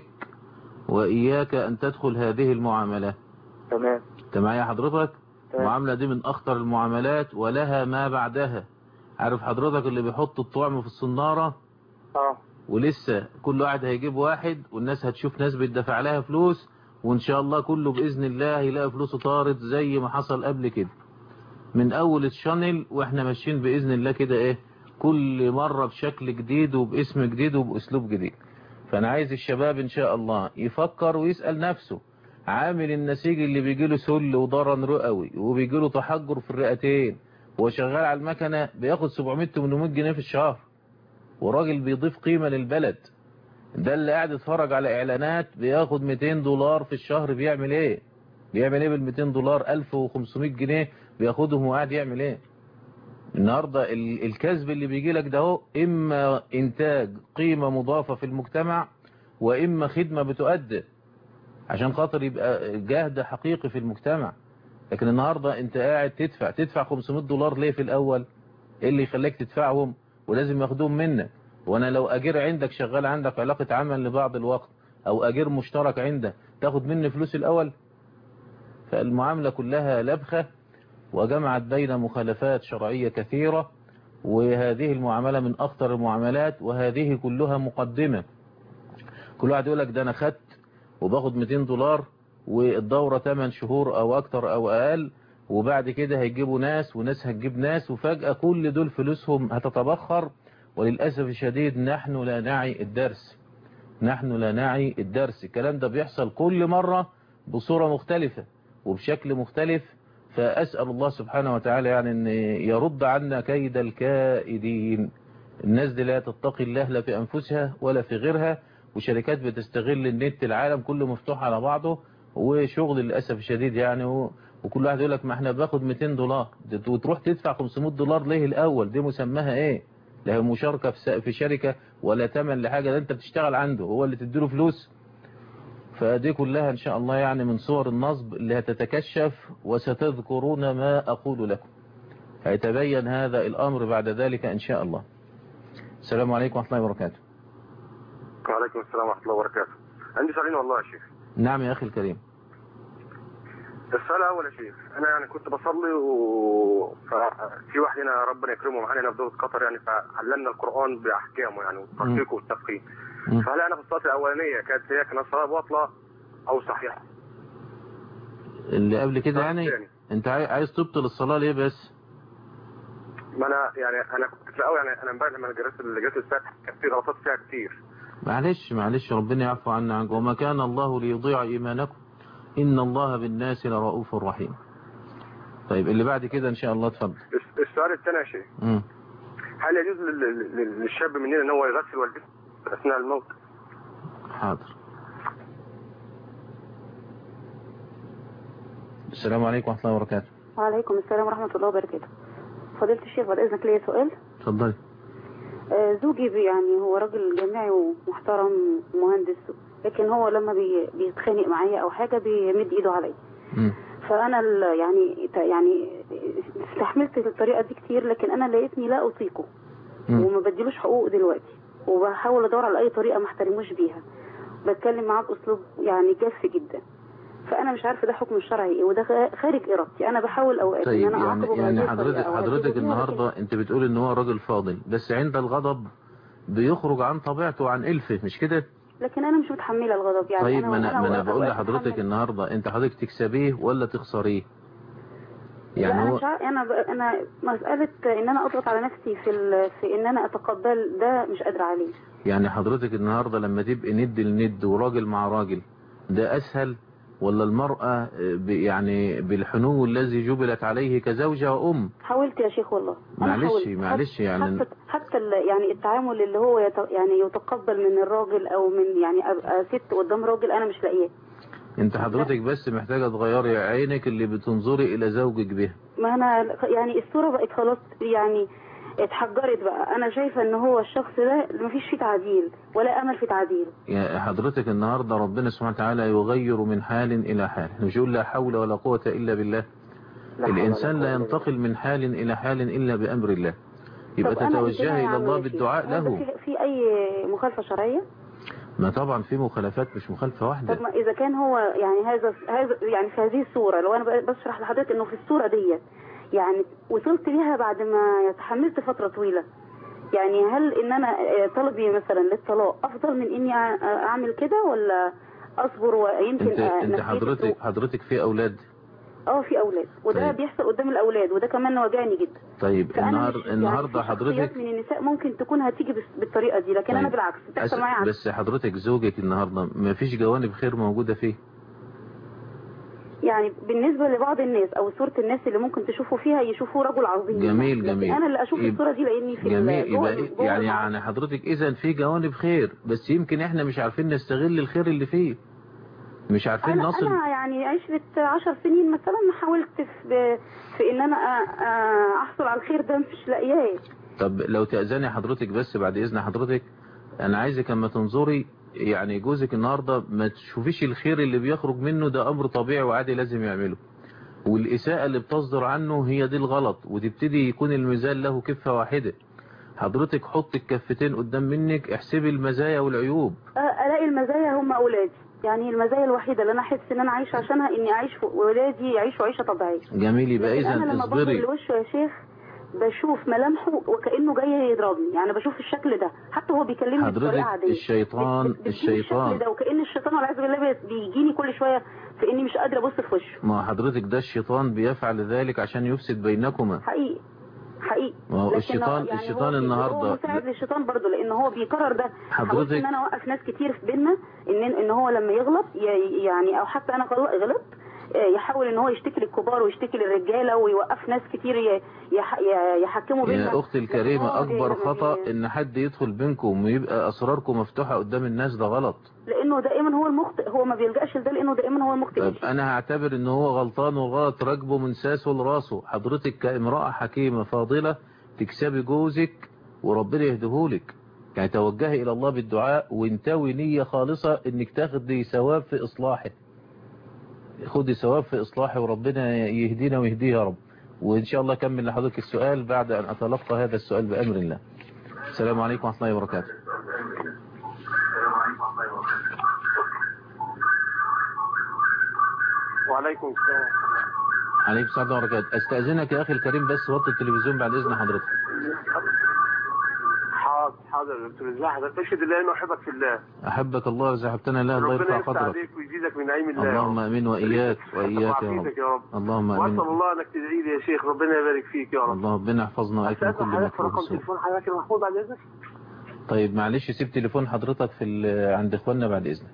واياك ان تدخل هذه المعاملة. تمام. انت معايا حضرتك؟ المعاملة دي من اخطر المعاملات ولها ما بعدها. عارف حضرتك اللي بيحط الطعم في الصنارة؟ اه. ولسه كل واحد هيجيب واحد والناس هتشوف ناس بتدفع لها فلوس، وان شاء الله كله باذن الله هيلاقي فلوسه طارت زي ما حصل قبل كده من اول الشانل، واحنا ماشيين باذن الله كده ايه كل مرة بشكل جديد وباسم جديد وباسلوب جديد. فانا عايز الشباب ان شاء الله يفكر ويسأل نفسه، عامل النسيج اللي بيجي له سل وضرن رئوي وبيجي له تحجر في الرئتين وشغال على المكنة بياخد سبعمائة ثمانمائة جنيه في الشهر، وراجل بيضيف قيمة للبلد. ده اللي قاعد يتفرج على اعلانات بياخد مئتين دولار في الشهر، بيعمل ايه؟ بيعمل ايه بال مئتين دولار؟ ألف وخمسمائة جنيه بياخدهم وقاعد يعمل ايه؟ النهاردة الكسب اللي بيجي لك ده هو اما انتاج قيمة مضافة في المجتمع، واما خدمة بتؤدى عشان خاطر يبقى جهد حقيقي في المجتمع. لكن النهاردة انت قاعد تدفع تدفع خمسمائة دولار ليه في الاول؟ ايه اللي يخليك تدفعهم ولازم ياخدوهم منك؟ وانا لو اجير عندك شغال عندك علاقة عمل لبعض الوقت او اجير مشترك عندك تاخد مني فلوس الاول؟ فالمعاملة كلها لبخة وجمعت بين مخالفات شرعية كثيرة، وهذه المعاملة من اخطر المعاملات، وهذه كلها مقدمة. كل واحد يقول لك ده انا خدت وباخد مئتين دولار والدورة ثمانية شهور او اكتر او اقل، وبعد كده هيجيبوا ناس وناس هتجيب ناس، وفجأة كل دول فلوسهم هتتبخر. وللأسف الشديد نحن لا نعي الدرس، نحن لا نعي الدرس. الكلام ده بيحصل كل مرة بصورة مختلفة وبشكل مختلف. فأسأل الله سبحانه وتعالى يعني أن يرد عنا كيد الكائدين. الناس دي لا تتقي الله لا في أنفسها ولا في غيرها، وشركات بتستغل النت، العالم كله مفتوح على بعضه، وشغل للأسف الشديد يعني. وكل واحد يقول لك ما احنا باخد مئتين دولار وتروح تدفع خمسمائة دولار ليه الأول؟ دي مسماها ايه؟ لا مشاركة في شركة ولا تمن لحاجة، ده انت بتشتغل عنده هو اللي تديله فلوس. فدي كلها ان شاء الله يعني من صور النصب اللي هتتكشف، وستذكرون ما اقول لكم، هيتبين هذا الامر بعد ذلك ان شاء الله. السلام عليكم ورحمة الله وبركاته. وعليكم السلام ورحمة الله وبركاته. عندي سؤالين والله يا شيخ. نعم يا اخي الكريم. السؤال الاول يا شيخ، انا يعني كنت بصلي وفي واحد هنا ربنا يكرمه معانا هنا في دولة قطر يعني، فعلمنا القرآن باحكامه يعني والترقيق والتفخيم. فهل انا في الصلاة الاولانية كانت هي كانت صلاة باطلة او صحيحة؟ اللي قبل كده يعني, يعني انت عايز تبطل الصلاة ليه بس؟ ما انا يعني انا كنت في الاول يعني انا امبارح لما جلست جلست الفتح كان في غلطات فيها كتير. معلش معلش ربنا يعفو عنا عنكم. وما كان الله ليضيع ايمانكم إن الله بالناس لرؤوف رحيم. طيب اللي بعد كده إن شاء الله اتفضل. السؤال الثاني يا شيخ، هل يجوز للشاب مننا ان هو يغسل والدته اثناء الموت؟ حاضر. السلام عليكم ورحمة الله وبركاته. وعليكم السلام ورحمة الله وبركاته. فضيلة الشيخ بعد إذنك ليا سؤال. اتفضلي. آه زوجي يعني هو راجل جامعي ومحترم ومهندس، لكن هو لما بي بيتخانق معايا او حاجه بيمد ايده عليا. فانا يعني يعني استحملت الطريقه دي كتير، لكن انا لقيتني لا اطيقه وما بديلوش حقوق دلوقتي، وبحاول ادور على اي طريقه ما احترموش بيها. بتكلم معاه باسلوب يعني جاف جدا، فانا مش عارفه ده حكم الشرعي ايه، وده خارج ارادتي. انا بحاول اوقات طيب ان انا يعني اعاقبه. يعني حضرتك حضرتك النهارده انت بتقول ان هو راجل فاضل، بس عند الغضب بيخرج عن طبيعته وعن الفه، مش كده؟ لكن انا مش متحمله الغضب يعني. طيب ما انا, ما أنا بقول أوقات لحضرتك بتحمل. النهارده انت حضرتك تكسبيه ولا تخسريه؟ يعني يعني انا هو مش عارف، انا ب... انا مساله ان انا اضغط على نفسي في ال... في ان انا اتقبل ده مش قادره عليه. يعني حضرتك النهارده لما تبقي ند لند وراجل مع راجل ده اسهل، ولا المرأة ب- يعني بالحنو الذي جبلت عليه كزوجة وأم؟ حاولت يا شيخ والله، انا معلش حاولت معلش حتى يعني حتى, حتى ال... يعني التعامل اللي هو يت... يعني يتقبل من الراجل او من يعني ابقى ست قدام راجل انا مش لاقيه. انت حضرتك بس محتاجة تغيري عينك اللي بتنظري الى زوجك بها. ما انا يعني الصوره بقت خلاص يعني اتحجرت بقى. انا شايفه ان هو الشخص ده مفيش فيه تعديل ولا امل في تعديل. يعني حضرتك النهاردة ربنا سبحانه وتعالى يغير من حال الى حال، مش يقول لا حول ولا قوة الا بالله. الانسان لا ينتقل من حال الى حال الا بامر الله. يبقى تتوجهي الى الله بالدعاء له. في, في اي مخالفه شرعيه؟ ما طبعا في مخالفات، مش مخالفة واحدة. طب ما اذا كان هو يعني هذا هذا يعني في هذه الصوره، لو انا بشرح لحضرتك انه في الصوره ديت يعني وصلت ليها بعد ما تحملت فتره طويله، يعني هل ان انا طلبي مثلا للطلاق افضل من اني اعمل كده ولا اصبر ويمكن انت انت حضرتك حضرتك في اولاد؟ اه في اولاد، وده طيب. بيحصل قدام الاولاد، وده كمان وجعني جدا. طيب النهار النهارده يعني حضرتك من النساء ممكن تكون هتيجي بالطريقه دي، لكن طيب. انا بالعكس بتحصل معايا عكس. بس حضرتك زوجك النهارده ما فيش جوانب خير موجوده فيه؟ يعني بالنسبه لبعض الناس او صوره الناس اللي ممكن تشوفوا فيها يشوفوه رجل عظيم. جميل جميل. انا اللي اشوف يب... الصوره دي لاني في جميل يبقى إيه؟ يعني يعني حضرتك اذا في جوانب خير، بس يمكن احنا مش عارفين نستغل الخير اللي فيه، مش عارفين أنا نصل. انا يعني عشرة عشر سنين مثلا حاولت في في ان انا احصل على الخير ده مش لاقياه. طب لو تأذني حضرتك بس بعد اذن حضرتك، انا عايزك اما تنظري يعني جوزك النهارده ما تشوفيش الخير اللي بيخرج منه، ده امر طبيعي وعادي لازم يعمله، والإساءة اللي بتصدر عنه هي دي الغلط، وتبتدي يكون الميزان له كفة واحدة. حضرتك حط الكفتين قدام منك، احسبي المزايا والعيوب. الاقي المزايا هم اولادي، يعني المزايا الوحيدة اللي انا احس ان انا عايشة عشانها اني اعيش ولادي يعيشوا عيشة طبيعية. جميل. يبقى اذا انا لما بنظر لوشه يا شيخ بشوف ملامحه وكأنه جاي يضربني، يعني بشوف الشكل ده حتى هو بيكلمني بطريقة عادية. الشيطان الشيطان الشكل ده وكأن الشيطان والعياذ بالله بيجيني كل شوية في اني مش قادرة ابص في وشه. ما حضرتك ده الشيطان بيفعل ذلك عشان يفسد بينكما. حقيقي حقيقي. ما هو الشيطان يعني الشيطان هو النهارده هو مساعد للشيطان برضه، لان هو بيكرر ده. حضرتك ان انا اوقف ناس كتير في بيننا ان ان هو لما يغلط يعني او حتى انا غلط يحاول ان هو يشتكي للكبار ويشتكي للرجاله ويوقف ناس كتير يحكموا بيننا. يا اختي الكريمه اكبر خطأ ان حد يدخل بينكم ويبقى اسراركم مفتوحه قدام الناس، ده غلط. لانه دائما هو المخطئ، هو ما بيلجاش لده لانه دائما هو المخطئ. طيب انا هعتبر ان هو غلطان وغلط راكبه من ساسه لراسه. حضرتك كامرأة حكيمة فاضلة تكسبي جوزك وربنا يهديهولك، يعني توجهي الى الله بالدعاء وانتوي نية خالصة انك تاخدي ثواب في اصلاحه، خدي ثواب في اصلاحه وربنا يهدينا ويهديه يا رب. وان شاء الله اكمل لحضرتك السؤال بعد ان اتلقى هذا السؤال بامر الله. السلام عليكم ورحمة الله وبركاته. وعليكم السلام. عليكم السلام ورحمة الله وبركاته. استأذنك يا اخي الكريم بس وطي التلفزيون بعد اذن حضرتك. حاضر حاضر يا دكتور. ازاي حضرتك؟ اشهد الله انه احبك في الله. احبك الله واذا احببتنا الله الله يرفع قدرك. ربنا يفتح عليك ويزيدك من نعيم الله. اللهم امين واياك واياك يا رب. يا رب. اللهم امين. واسال الله انك تدعي لي يا شيخ، ربنا يبارك فيك يا رب. الله ربنا يحفظنا واياك من كل مكروه. رقم تليفون حضرتك المحفوظ بعد اذنك. طيب معلش سيب تليفون حضرتك في عند اخواننا بعد اذنك.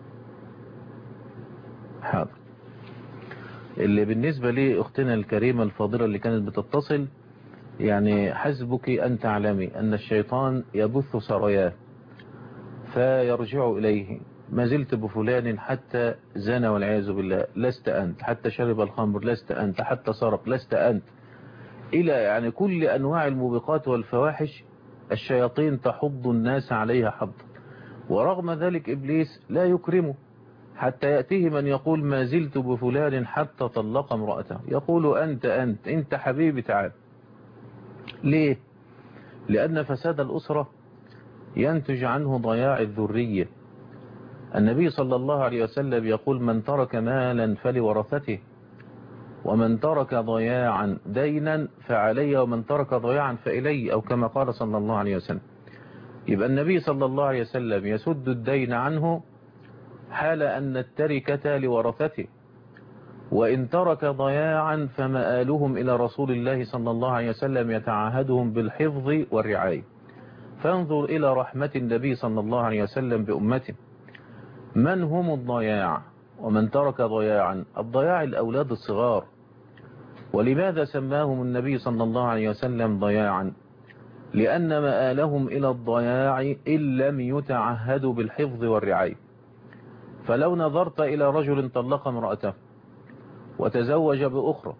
حاضر. اللي بالنسبة لي اختنا الكريمة الفاضلة اللي كانت بتتصل، يعني حسبك أن تعلمي أن الشيطان يبث سراياه فيرجع إليه. ما زلت بفلان حتى زنى والعياذ بالله لست أنت، حتى شرب الخمر لست أنت، حتى سرق لست أنت، إلى يعني كل أنواع الموبقات والفواحش الشياطين تحض الناس عليها حض. ورغم ذلك إبليس لا يكرمه حتى يأتيه من يقول ما زلت بفلان حتى طلق امرأته، يقول أنت أنت أنت حبيبي تعال. ليه؟ لأن فساد الأسرة ينتج عنه ضياع الذرية. النبي صلى الله عليه وسلم يقول من ترك مالا فلورثته، ومن ترك ضياعا دينا فعلي، ومن ترك ضياعا فإلي، أو كما قال صلى الله عليه وسلم. يبقى النبي صلى الله عليه وسلم يسد الدين عنه حال أن التركة لورثته، وإن ترك ضياعا فمآلهم إلى رسول الله صلى الله عليه وسلم يتعاهدهم بالحفظ والرعاية. فانظر إلى رحمة النبي صلى الله عليه وسلم بأمته. من هم الضياع ومن ترك ضياعا؟ الضياع الأولاد الصغار. ولماذا سماهم النبي صلى الله عليه وسلم ضياعا؟ لأن مآلهم إلى الضياع إن لم يتعهدوا بالحفظ والرعاية. فلو نظرت إلى رجل طلق امرأته وتزوج بأخرى،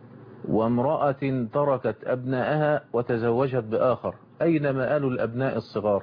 وامرأة تركت أبنائها وتزوجت بآخر، أين مآل الأبناء الصغار؟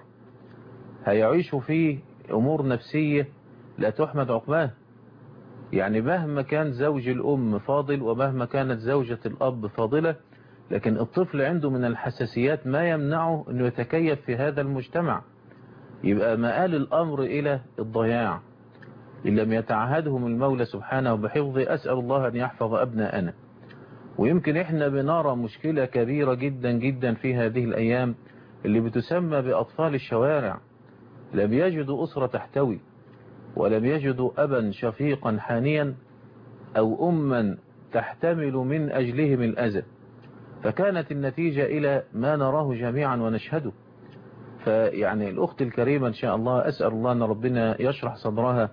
هيعيشوا فيه أمور نفسية لا تحمد عقباه. يعني مهما كان زوج الأم فاضل ومهما كانت زوجة الأب فاضلة، لكن الطفل عنده من الحساسيات ما يمنعه أنه يتكيف في هذا المجتمع. يبقى مآل الأمر إلى الضياع إن لم يتعهدهم المولى سبحانه بحفظه. أسأل الله أن يحفظ أبناءنا. ويمكن إحنا بنرى مشكلة كبيرة جدا جدا في هذه الأيام اللي بتسمى بأطفال الشوارع. لم يجدوا أسرة تحتوي، ولم يجدوا أبا شفيقا حانيا أو أما تحتمل من أجلهم الأذى، فكانت النتيجة إلى ما نراه جميعا ونشهده. فيعني الأخت الكريمة إن شاء الله أسأل الله أن ربنا يشرح صدرها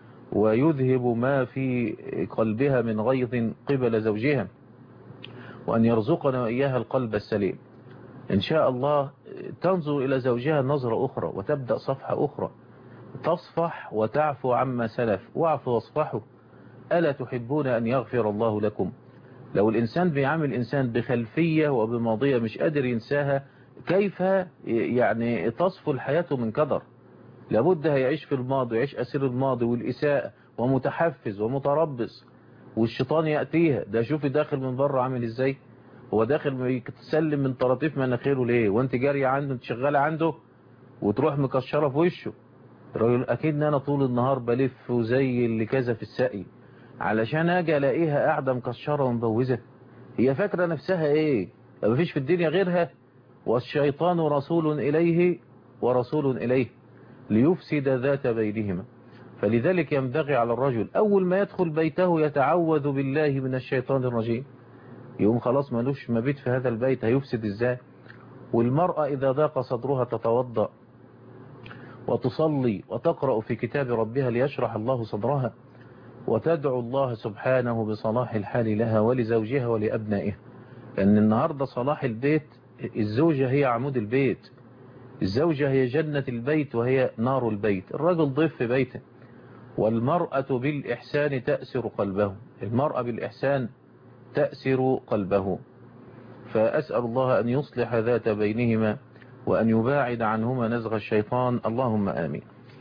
ويذهب ما في قلبها من غيظ قبل زوجها، وأن يرزقنا وإياها القلب السليم إن شاء الله. تنظر إلى زوجها نظرة أخرى وتبدأ صفحة أخرى، تصفح وتعفو عما سلف. واعفوا واصفحوا، ألا تحبون أن يغفر الله لكم؟ لو الإنسان بيعامل إنسان بخلفية وبماضية مش قادر ينساها، كيف يعني تصفو الحياة من كدر؟ لابد هيعيش في الماضي ويعيش أسير الماضي والإساءة ومتحفز ومتربص، والشيطان يأتيها. ده شوفي داخل من بره عامل إزاي، هو داخل تسلم من طراطيف مناخيره ليه وانت جارية عنده، انت شغالة عنده وتروح مكشرة في وشه. الراجل أكيد ان أنا طول النهار بلف وزي اللي كذا في السقي علشان أجي ألاقيها قاعدة مكشرة ومبوزة. هي فاكرة نفسها إيه؟ ما فيش في الدنيا غيرها. والشيطان رسول إليه ورسول إليه ليفسد ذات بينهما. فلذلك ينبغي على الرجل أول ما يدخل بيته يتعوذ بالله من الشيطان الرجيم. يوم خلاص مالوش مبيت في هذا البيت، هيفسد إزاي؟ والمرأة إذا ضاق صدرها تتوضأ وتصلي وتقرأ في كتاب ربها ليشرح الله صدرها، وتدعو الله سبحانه بصلاح الحال لها ولزوجها ولأبنائها. لأن النهاردة صلاح البيت، الزوجة هي عمود البيت، الزوجة هي جنة البيت وهي نار البيت. الرجل ضيف في بيته. والمرأة بالإحسان تأسر قلبه، المرأة بالإحسان تأسر قلبه. فأسأل الله أن يصلح ذات بينهما وأن يباعد عنهما نزغ الشيطان، اللهم آمين.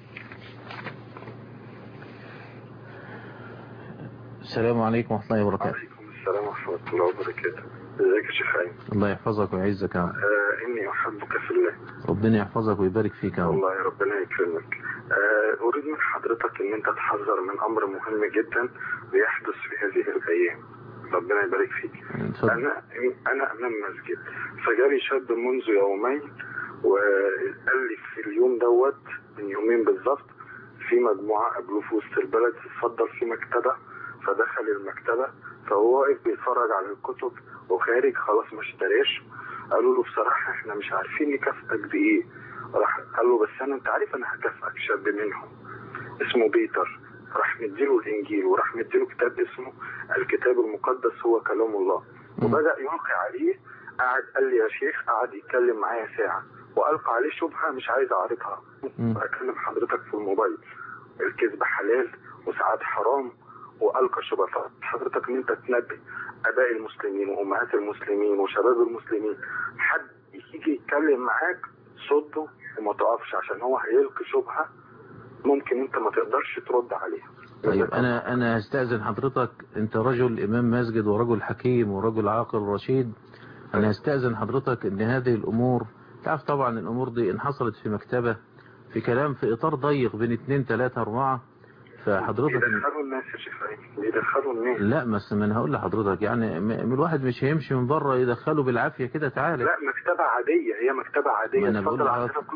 السلام عليكم ورحمة الله وبركاته. وعليكم السلام ورحمة الله وبركاته. ازيك يا شيخ أيمن؟ الله يحفظك ويعزك. آه إني أحبك في الله. ربنا يحفظك ويبارك فيك. والله ربنا يكرمك. آه أريد من حضرتك إن أنت تحذر من أمر مهم جدا بيحدث في هذه الأيام. ربنا يبارك فيك. أنا أنا أمام مسجد، فجالي شاب منذ يومين وقال لي في اليوم دوت من يومين بالظبط في مجموعة قابلوه في وسط البلد، اتفضل في مكتبة. فدخل المكتبة فهو واقف بيتفرج على الكتب وخارج خلاص ما اشتراش. قالوا له بصراحة احنا مش عارفين نكافئك بايه. راح قال له بس انا انت عارف انا هكافئك. شاب منهم اسمه بيتر راح مديله الانجيل وراح مديله كتاب اسمه الكتاب المقدس هو كلام الله، وبدأ يلقي عليه. قعد قال لي يا شيخ، قعد يتكلم معايا ساعة وألقى عليه شبهة مش عايز أعرضها. أكلم حضرتك في الموبايل الكذب حلال وساعات حرام، وألقى شبهة. حضرتك ان انت تنبه اباء المسلمين وامهات المسلمين وشباب المسلمين، حد يجي يتكلم معاك صده وما تقفش، عشان هو هيلقي شبهة ممكن انت ما تقدرش ترد عليها. طيب انا انا هستأذن حضرتك، انت رجل امام مسجد ورجل حكيم ورجل عاقل رشيد. انا هستأذن حضرتك ان هذه الامور، تعرف طبعا الامور دي ان حصلت في مكتبة في كلام في اطار ضيق بين اتنين تلاتة اربعة، فحضرتك بيدخلوا الناس يا شيخ ايمن، بيدخلوا الناس. لا بس ما انا هقول لحضرتك يعني من الواحد مش هيمشي من بره يدخله بالعافيه كده. تعالى لا مكتبه عاديه، هي مكتبه عاديه. اتفضل عندنا كتب.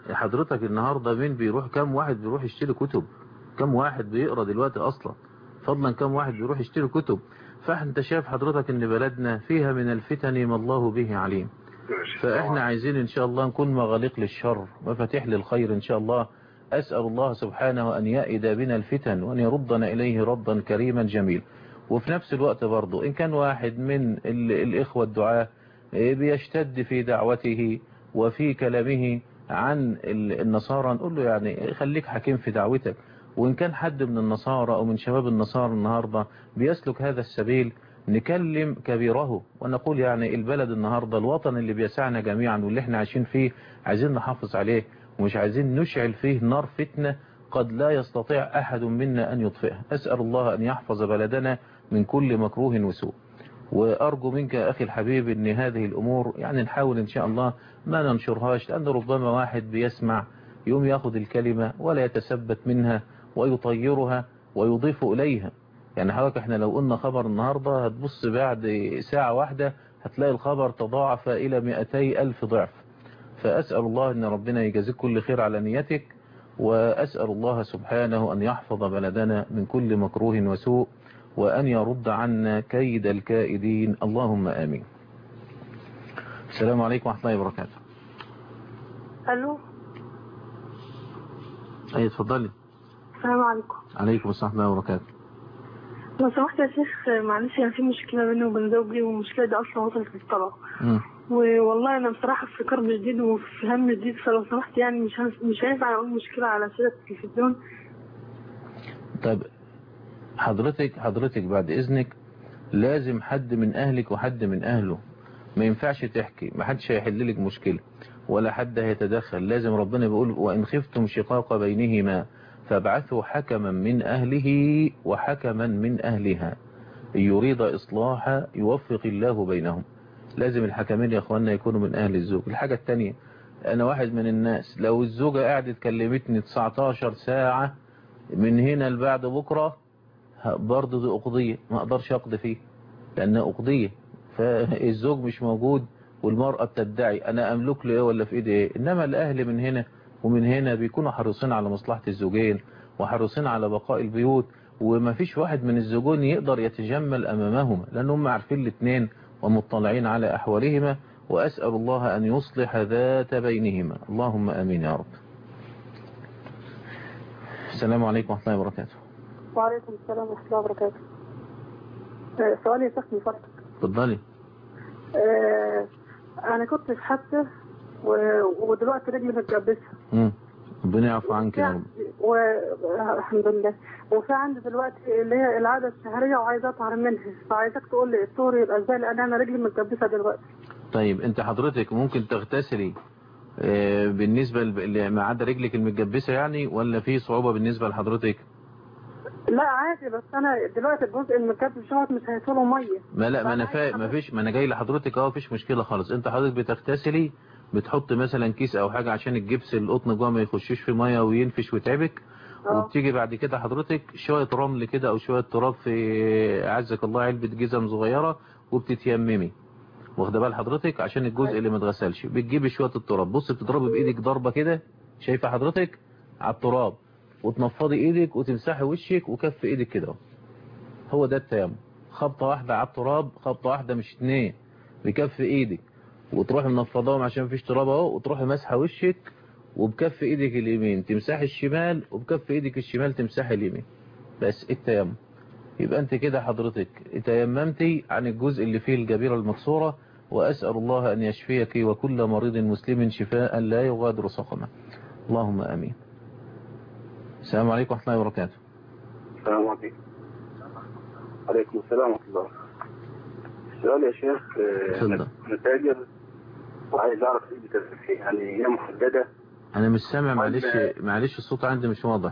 حضرتك النهاردة مين بيروح؟ كم واحد بيروح يشتري كتب؟ كم واحد بيقرأ دلوقتي أصلا؟ فضلا كم واحد بيروح يشتري كتب؟ فانت شايف حضرتك ان بلدنا فيها من الفتن ما الله به عليم. فاحنا عايزين ان شاء الله نكون مغاليق للشر مفاتيح للخير ان شاء الله. اسأل الله سبحانه ان يأيد بنا الفتن وان يردنا اليه ردا كريما جميل. وفي نفس الوقت برضو ان كان واحد من الاخوة الدعاة بيشتد في دعوته وفي كلامه عن النصارى نقول له يعني خليك حكيم في دعوتك. وإن كان حد من النصارى أو من شباب النصارى النهاردة بيسلك هذا السبيل نكلم كبيره ونقول يعني البلد النهاردة الوطن اللي بيسعنا جميعا واللي احنا عايشين فيه عايزين نحافظ عليه ومش عايزين نشعل فيه نار فتنة قد لا يستطيع أحد منا أن يطفئها. أسأل الله أن يحفظ بلدنا من كل مكروه وسوء. وأرجو منك أخي الحبيب أن هذه الأمور يعني نحاول إن شاء الله ما ننشرهاش، لأن ربما واحد بيسمع يوم ياخذ الكلمة ولا يتثبت منها ويطيرها ويضيف إليها. يعني حضرتك احنا لو قلنا خبر النهاردة هتبص بعد ساعة واحدة هتلاقي الخبر تضاعف إلى مئتي ألف ضعف. فأسأل الله أن ربنا يجازيك كل خير على نيتك، وأسأل الله سبحانه أن يحفظ بلدنا من كل مكروه وسوء وأن يرد عنا كيد الكائدين اللهم آمين. السلام عليكم ورحمة الله وبركاته. ألو. أي اتفضلي. السلام عليكم. عليكم السلام ورحمة الله وبركاته. لو سمحت يا شيخ معلش يعني في مشكلة بيني وبين زوجي والمشكلة دي أصلا وصلت للطلاق. والله أنا بصراحة في كرب جديد وفي هم جديد، فلو سمحت يعني مش مش هينفع أقول مشكلة على شاشة التلفزيون. طيب حضرتك حضرتك بعد إذنك لازم حد من أهلك وحد من أهله، ما ينفعش تحكي، ما حدش هيحل لك مشكلة ولا حد هيتدخل. لازم ربنا بيقول وإن خفتم شقاق بينهما فابعثوا حكما من أهله وحكما من أهلها يريد إصلاحا يوفق الله بينهم. لازم الحكمين يا أخواننا يكونوا من أهل الزوج. الحاجة التانية، أنا واحد من الناس لو الزوجة قاعدة كلمتني تسعتاشر ساعة من هنا لبعد بكرة برضه دي أقضية ما أقدرش أقضي فيه لأنها أقضية. فالزوج مش موجود والمرأة بتدعي أنا أملك له إيه ولا في إيدي إيه. إنما الأهل من هنا ومن هنا بيكونوا حريصين على مصلحة الزوجين وحريصين على بقاء البيوت، وما فيش واحد من الزوجين يقدر يتجمل أمامهما لأنهم عارفين الاثنين ومطلعين على أحوالهما. وأسأل الله أن يصلح ذات بينهما اللهم آمين يا رب. السلام عليكم ورحمة الله وبركاته. وعليكم السلام ورحمة الله وبركاته. سؤالي يا شيخ من فضلك. اتفضلي. آه أنا كنت في حادثة ودلوقتي رجلي متجبسة. امم ربنا يعفو عنك يا رب. والحمد لله. وفي عندي دلوقتي اللي هي العادة الشهرية وعايزة أطهر منها، فعايزك تقول لي الطهر يبقى ازاي لأن أنا رجلي متجبسة دلوقتي. طيب أنت حضرتك ممكن تغتسلي بالنسبة لمعاد رجلك المتجبسة يعني ولا في صعوبة بالنسبة لحضرتك؟ لا عادي، بس انا دلوقتي الجزء المتجبس شوط مش هيطوله ميه. ما لا ما انا فاهم ما فيش ما انا جاي لحضرتك اهو مفيش مشكله خالص. انت حضرتك بتغتسلي بتحط مثلا كيس او حاجه عشان الجبس القطن جوه ما يخشش في ميه وينفش ويتعبك، وبتيجي بعد كده حضرتك شويه رمل كده او شويه تراب في اعزك الله علبه جزم صغيره وبتتيممي واخده بال حضرتك عشان الجزء اللي ما اتغسلش. بتجيبي شويه التراب بص بتضربي بايدك ضربه كده شايفه حضرتك على التراب وتنفضي ايدك وتمسحي وشك وكف ايدك كده. هو ده التيمم، خبطه واحده على التراب، خبطه واحده مش اتنين بكف ايدك وتروحي منفضاهم عشان مفيش تراب اهو وتروحي مسحه وشك وبكف ايدك اليمين تمسحي الشمال وبكف ايدك الشمال تمسحي اليمين. بس التيمم يبقى انت كده حضرتك تيممتي عن الجزء اللي فيه الجبيره المكسوره. واسال الله ان يشفيك وكل مريض مسلم شفاء لا يغادر سقما اللهم امين. السلام عليكم ورحمة الله وبركاته. السلام عليكم. عليكم السلام ورحمة الله. السؤال يا شيخ أنا تاجر وعايز أعرف نسبة الربح يعني هي محددة. أنا مش سامع معلش معلش الصوت عندي مش واضح.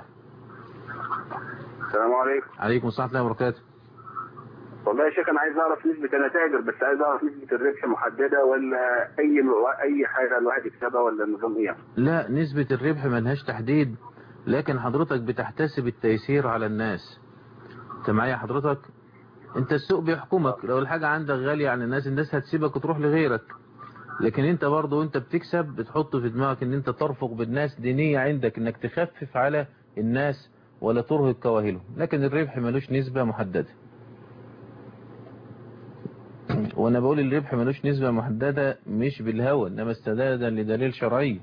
السلام عليكم. عليكم السلام ورحمة الله وبركاته. والله يا شيخ أنا عايز أعرف نسبة أنا تاجر بس عايز أعرف نسبة الربح محددة ولا أي أي حاجة الواحد يكسبها ولا النظام إيه؟ لا نسبة الربح ملهاش تحديد، لكن حضرتك بتحتسب التيسير على الناس. انت معايا حضرتك؟ انت السوق بيحكمك، لو الحاجة عندك غالية عن الناس الناس هتسيبك وتروح لغيرك. لكن انت برضه وانت بتكسب بتحط في دماغك ان انت ترفق بالناس، دي نية عندك انك تخفف على الناس ولا ترهق كواهلهم. لكن الربح ملوش نسبة محددة، وانا بقول الربح ملوش نسبة محددة مش بالهوى انما استدادا لدليل شرعي.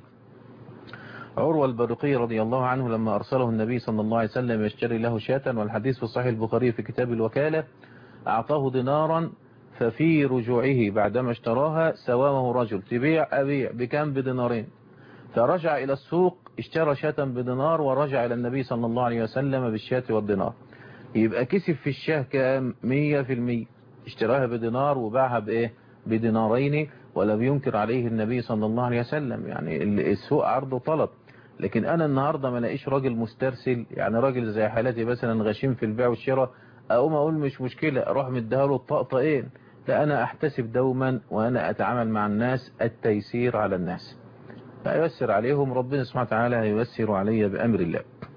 عروة البرقي رضي الله عنه لما أرسله النبي صلى الله عليه وسلم يشتري له شاة، والحديث في صحيح البخاري في كتاب الوكالة، أعطاه دينارا ففي رجوعه بعدما اشتراها سوامه رجل، تبيع أبيع بكم؟ بدينارين. فرجع إلى السوق اشترى شاة بدينار ورجع إلى النبي صلى الله عليه وسلم بالشاة والدينار، يبقى كسب في الشاه كام؟ مية في المية. اشتراها بدينار وباعها بإيه؟ بدينارين، ولم ينكر عليه النبي صلى الله عليه وسلم. يعني السوق عرض وطلب. لكن أنا النهاردة ما لاقيش راجل مسترسل، يعني راجل زي حالتي مثلا غشيم في البيع والشراء، أقوم أقول مش مشكلة أروح مديها له الطقطقين. لا، أنا أحتسب دوما وأنا أتعامل مع الناس التيسير على الناس، فيسر عليهم ربنا سبحانه وتعالى ييسر علي بأمر الله.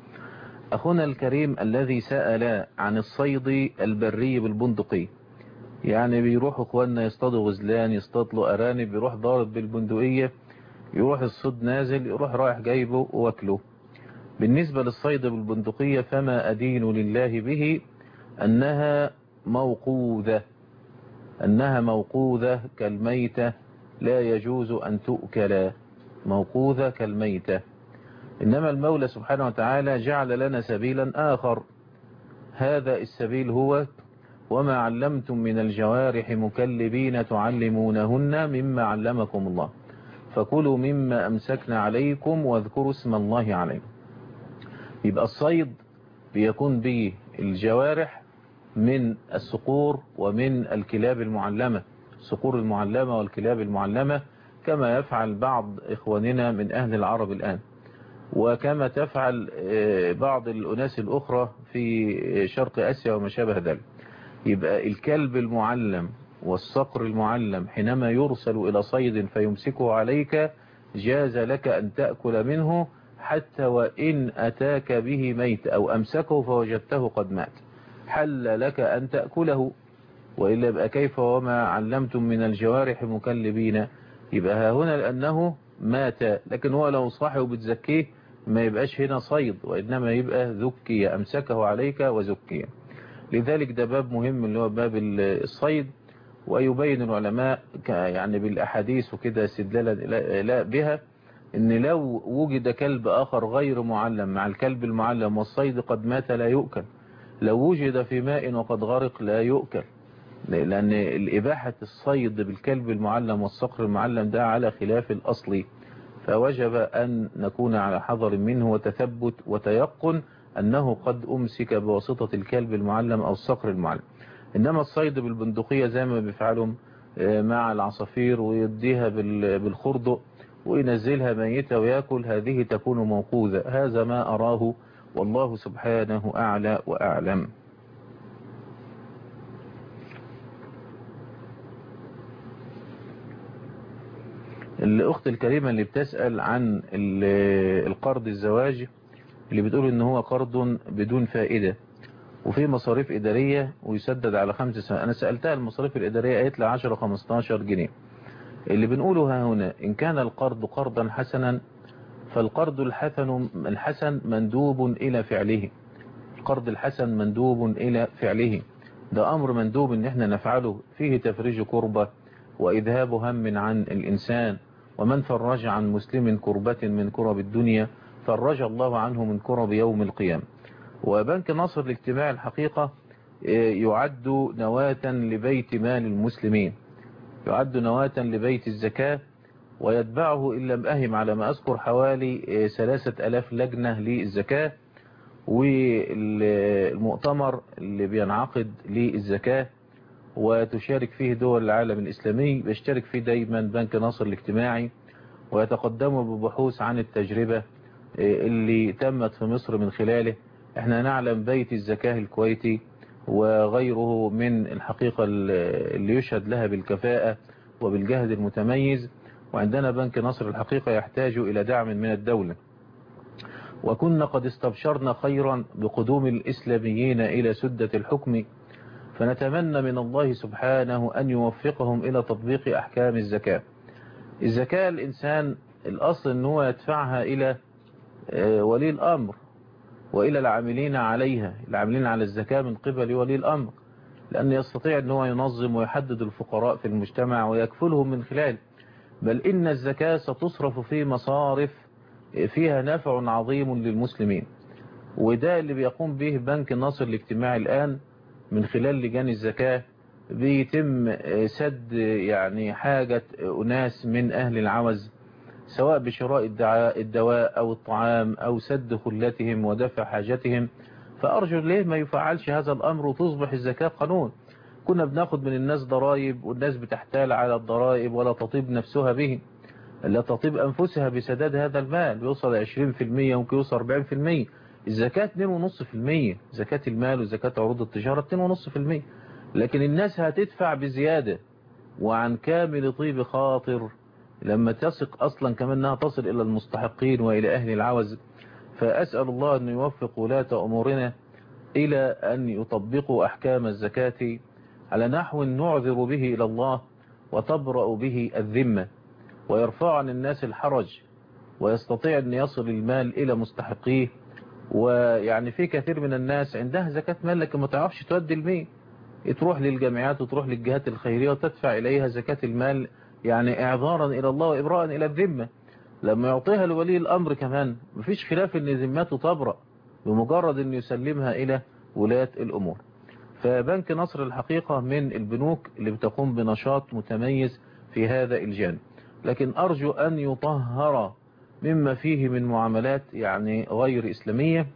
أخونا الكريم الذي سأل عن الصيد البري بالبندقية، يعني بيروح اخواننا يصطادوا غزلان، يصطادوا ارانب، بيروح ضارب بالبندقية، يروح الصيد نازل، يروح رايح جايبه واكله. بالنسبة للصيد بالبندقية فما أدين لله به أنها موقوذة، أنها موقوذة كالميتة لا يجوز أن تؤكل، موقوذة كالميتة. إنما المولى سبحانه وتعالى جعل لنا سبيلا آخر، هذا السبيل هو وما علمتم من الجوارح مكلبين تعلمونهن مما علمكم الله فكلوا مما أمسكنا عليكم واذكروا اسم الله عليه. يبقى الصيد بيكون به الجوارح من الصقور ومن الكلاب المعلمة، الصقور المعلمة والكلاب المعلمة، كما يفعل بعض إخواننا من أهل العرب الآن، وكما تفعل بعض الأناس الأخرى في شرق آسيا وما شابه ذلك. يبقى الكلب المعلم والصقر المعلم حينما يرسل إلى صيد فيمسكه عليك جاز لك أن تأكل منه حتى وإن أتاك به ميت أو أمسكه فوجدته قد مات، حل لك أن تأكله. وإلا يبقى كيف وما علمتم من الجوارح مكلبين، يبقى ها هنا لأنه مات، لكن هو لو صاحي وبتزكيه ما يبقاش هنا صيد، وإنما يبقى ذكي، أمسكه عليك وزكيه. لذلك ده باب مهم اللي هو باب الصيد، ويبين العلماء يعني بالأحاديث وكده استدلالا بها ان لو وجد كلب آخر غير معلم مع الكلب المعلم والصيد قد مات لا يؤكل، لو وجد في ماء وقد غرق لا يؤكل، لأن الإباحة الصيد بالكلب المعلم والصقر المعلم ده على خلاف الأصل، فوجب أن نكون على حذر منه وتثبت وتيقن أنه قد أمسك بواسطة الكلب المعلم أو الصقر المعلم. إنما الصيد بالبندقية زي ما بيفعلهم مع العصافير ويديها بالخردق وينزلها ميتة ويأكل، هذه تكون موقوذة. هذا ما أراه والله سبحانه أعلى وأعلم. الأخت الكريمة اللي بتسأل عن القرض الزواج اللي بتقول إن هو قرض بدون فائدة وفي مصاريف إدارية ويسدد على خمس سنوات، أنا سألتها المصاريف الإدارية قالت لي عشرة خمستاشر جنيه. اللي بنقوله هنا إن كان القرض قرضا حسنا فالقرض الحسن الحسن مندوب إلى فعله، القرض الحسن مندوب إلى فعله، ده أمر مندوب إن احنا نفعله، فيه تفريج كربة وإذهاب هم عن الإنسان، ومن فرج عن مسلم كربة من كرب الدنيا فرج الله عنه من كرب يوم القيامة. وبنك ناصر الاجتماعي الحقيقة يعد نواة لبيت مال المسلمين، يعد نواة لبيت الزكاة، ويتبعه إن لم أهم على ما أذكر حوالي ثلاثة ألاف لجنة للزكاة، والمؤتمر اللي بينعقد للزكاة وتشارك فيه دول العالم الإسلامي بيشترك فيه دايما بنك ناصر الاجتماعي، ويتقدموا ببحوث عن التجربة اللي تمت في مصر من خلاله. احنا نعلم بيت الزكاة الكويتي وغيره من الحقيقة اللي يشهد لها بالكفاءة وبالجهد المتميز، وعندنا بنك ناصر الحقيقة يحتاج إلى دعم من الدولة. وكنا قد استبشرنا خيرا بقدوم الإسلاميين إلى سدة الحكم، فنتمنى من الله سبحانه أن يوفقهم إلى تطبيق أحكام الزكاة. الزكاة الإنسان الأصل أنه يدفعها إلى ولي الأمر وإلى العاملين عليها، العاملين على الزكاة من قبل ولي الأمر، لأنه يستطيع أنه ينظم ويحدد الفقراء في المجتمع ويكفلهم من خلاله. بل إن الزكاة ستصرف في مصارف فيها نفع عظيم للمسلمين، وده اللي بيقوم به بنك النصر الاجتماعي الآن من خلال لجان الزكاة. بيتم سد يعني حاجة أناس من أهل العوز، سواء بشراء الدواء أو الطعام أو سد خلتهم ودفع حاجتهم. فأرجو ليه ما يفعلش هذا الأمر وتصبح الزكاة قانون. كنا بناخد من الناس ضرائب والناس بتحتال على الضرائب ولا تطيب نفسها به، لا تطيب أنفسها بسداد هذا المال، بيوصل عشرين في المية ممكن يوصل أربعين في المية. الزكاة اثنين فاصلة خمسة بالمية، زكاة المال وزكاة عروض التجارة اثنين فاصلة خمسة بالمية، لكن الناس هتدفع بزيادة وعن كامل طيب خاطر لما تثق أصلا كمان أنها تصل إلى المستحقين وإلى أهل العوز. فأسأل الله أن يوفق ولاة أمورنا إلى أن يطبقوا أحكام الزكاة على نحو نعذر به إلى الله وتبرأ به الذمة، ويرفع عن الناس الحرج، ويستطيع أن يصل المال إلى مستحقيه. ويعني في كثير من الناس عندها زكاة مال لكن ما تعرفش تودي المال، تروح للجامعات وتروح للجهات الخيرية وتدفع إليها زكاة المال، يعني إعذارا إلى الله وإبراء إلى الذمة. لما يعطيها لولي الأمر كمان مفيش خلاف أن ذمته تبرأ بمجرد أن يسلمها إلى ولاة الأمور. فبنك نصر الحقيقة من البنوك اللي بتقوم بنشاط متميز في هذا الجانب، لكن أرجو أن يطهر مما فيه من معاملات يعني غير إسلامية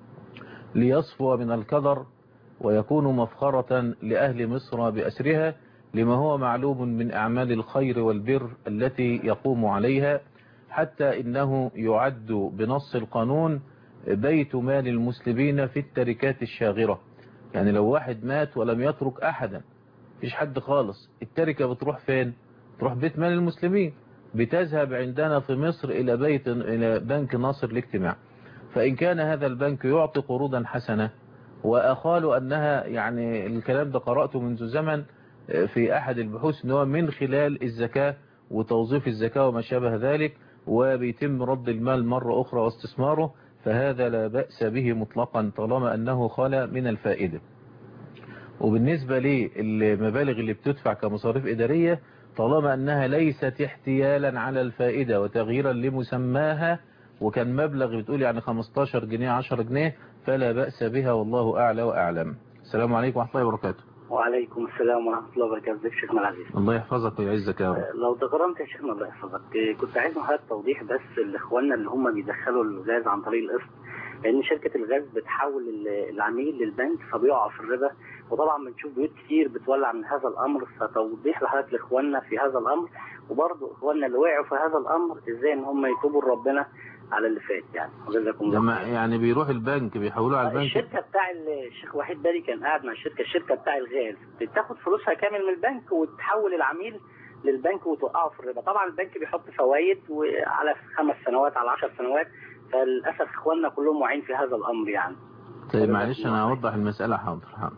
ليصفو من الكدر ويكون مفخرة لأهل مصر بأسرها لما هو معلوم من أعمال الخير والبر التي يقوم عليها، حتى إنه يعد بنص القانون بيت مال المسلمين في التركات الشاغرة. يعني لو واحد مات ولم يترك أحدا، فيش حد خالص، التركة بتروح فين؟ تروح بيت مال المسلمين، بتذهب عندنا في مصر إلى بيت إلى بنك نصر الاجتماع. فإن كان هذا البنك يعطي قروضا حسنة، وأقال أنها يعني الكلام ده قرأته منذ زمن في أحد البحوث أنه من خلال الزكاة وتوظيف الزكاة وما شابه ذلك، وبيتم رد المال مرة أخرى واستثماره، فهذا لا بأس به مطلقا طالما أنه خلا من الفائدة. وبالنسبة للمبالغ اللي بتدفع كمصاريف إدارية، طالما أنها ليست احتيالا على الفائدة وتغييرا لمسماها، وكان مبلغ بتقول يعني خمستاشر جنيه عشرة جنيه، فلا بأس بها والله أعلى وأعلم. السلام عليكم ورحمة الله وبركاته. وعليكم السلام ورحمة الله وبركاته. ازيك شيخنا العزيز؟ الله يحفظك ويعزك يا رب. لو تكرمت يا شيخنا الله يحفظك، كنت عايز من حضرتك توضيح بس لاخواننا اللي هم بيدخلوا الغاز عن طريق القسط، لان شركة الغاز بتحول العميل للبنك فبيقع في الربا، وطبعا بنشوف بيوت كتير بتولع من هذا الامر. فتوضيح لحضرتك لاخواننا في هذا الامر، وبرضه اخواننا اللي وقعوا في هذا الامر ازاي ان هم يتوبوا لربنا على اللي فات. يعني جزاكم الله. لما يعني بيروح البنك بيحولوه على البنك. الشركه بتاع الشيخ وحيد باري كان قاعد مع الشركه الشركه بتاع الغاز بتاخد فلوسها كامل من البنك وتحول العميل للبنك وتوقعه في الربا. طبعا البنك بيحط فوائد وعلى خمس سنوات على عشر سنوات، فللاسف اخواننا كلهم واعيين في هذا الامر يعني. طيب معلش انا هوضح المساله. حاضر حاضر.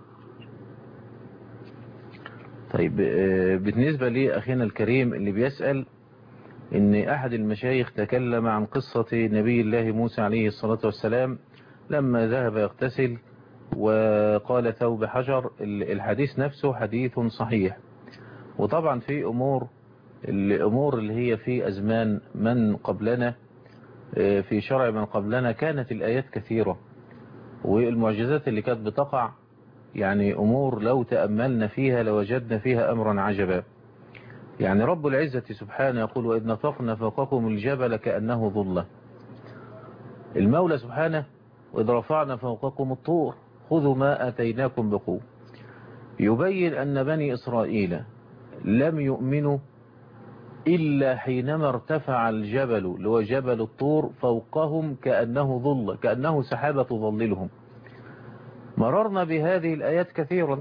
طيب بالنسبه لاخينا الكريم اللي بيسال ان احد المشايخ تكلم عن قصة نبي الله موسى عليه الصلاة والسلام لما ذهب يغتسل وقال ثوب حجر. الحديث نفسه حديث صحيح، وطبعا في امور الامور اللي هي في ازمان من قبلنا في شرع من قبلنا كانت الايات كثيرة، والمعجزات اللي كانت بتقع يعني امور لو تأملنا فيها لوجدنا فيها امرا عجبا. يعني رب العزة سبحانه يقول وإذ نطقنا فوقكم الجبل كأنه ظلة. المولى سبحانه وإذ رفعنا فوقكم الطور خذوا ما آتيناكم بقوة. يبين أن بني إسرائيل لم يؤمنوا إلا حينما ارتفع الجبل اللي هو جبل الطور فوقهم كأنه ظلة، كأنه سحابة تظللهم. مررنا بهذه الآيات كثيرا.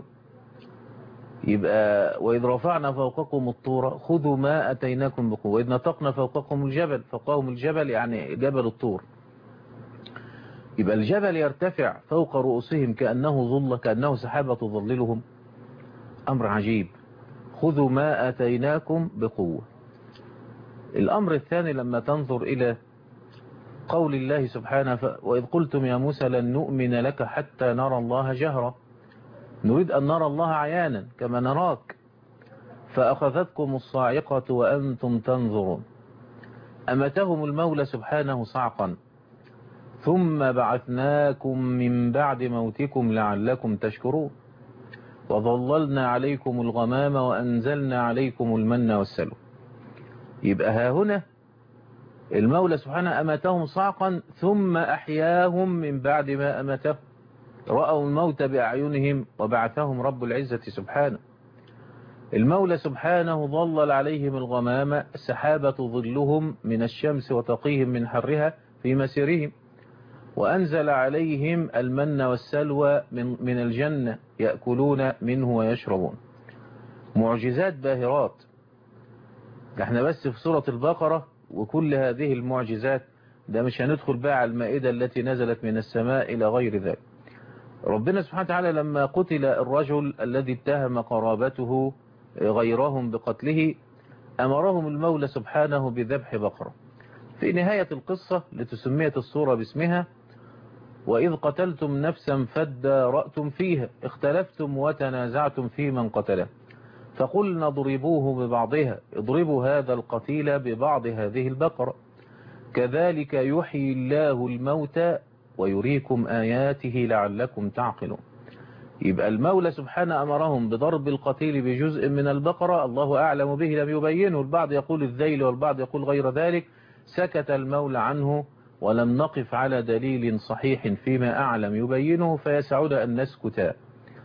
يبقى وإذ رفعنا فوقكم الطور خذوا ما أتيناكم بقوة، وإذ نطقنا فوقكم الجبل فوقهم الجبل يعني جبل الطور. يبقى الجبل يرتفع فوق رؤوسهم كأنه ظلة، كأنه سحابة تظللهم. أمر عجيب. خذوا ما أتيناكم بقوة. الأمر الثاني لما تنظر إلى قول الله سبحانه وإذ قلتم يا موسى لن نؤمن لك حتى نرى الله جهرا، نريد أن نرى الله عيانا كما نراك، فأخذتكم الصاعقة وأنتم تنظرون. أمتهم المولى سبحانه صعقا ثم بعثناكم من بعد موتكم لعلكم تشكرون، وظللنا عليكم الغمام وأنزلنا عليكم المن والسلوى. يبقى ها هنا المولى سبحانه أمتهم صعقا ثم أحياهم من بعد ما أمتهم، رأوا الموت بأعينهم وبعثهم رب العزة سبحانه. المولى سبحانه ظلل عليهم الغمام، السحابة ظلهم من الشمس وتقيهم من حرها في مسيرهم، وأنزل عليهم المن والسلوى من, من الجنة يأكلون منه ويشربون. معجزات باهرات. احنا بس في سورة البقرة وكل هذه المعجزات، ده مش هندخل بقى على المائدة التي نزلت من السماء إلى غير ذلك. ربنا سبحانه وتعالى لما قتل الرجل الذي اتهم قرابته غيرهم بقتله، أمرهم المولى سبحانه بذبح بقرة. في نهاية القصة لتسمية السورة باسمها وإذ قتلتم نفسا فادارأتم فيها اختلفتم وتنازعتم في من قتله فقلنا اضربوه ببعضها، اضربوا هذا القتيل ببعض هذه البقرة كذلك يحيي الله الموتى ويريكم آياته لعلكم تعقلون. يبقى المولى سبحانه أمرهم بضرب القتيل بجزء من البقرة، الله أعلم به لم يبينه، البعض يقول الذيل والبعض يقول غير ذلك، سكت المولى عنه ولم نقف على دليل صحيح فيما أعلم يبينه فيسعنا أن نسكت.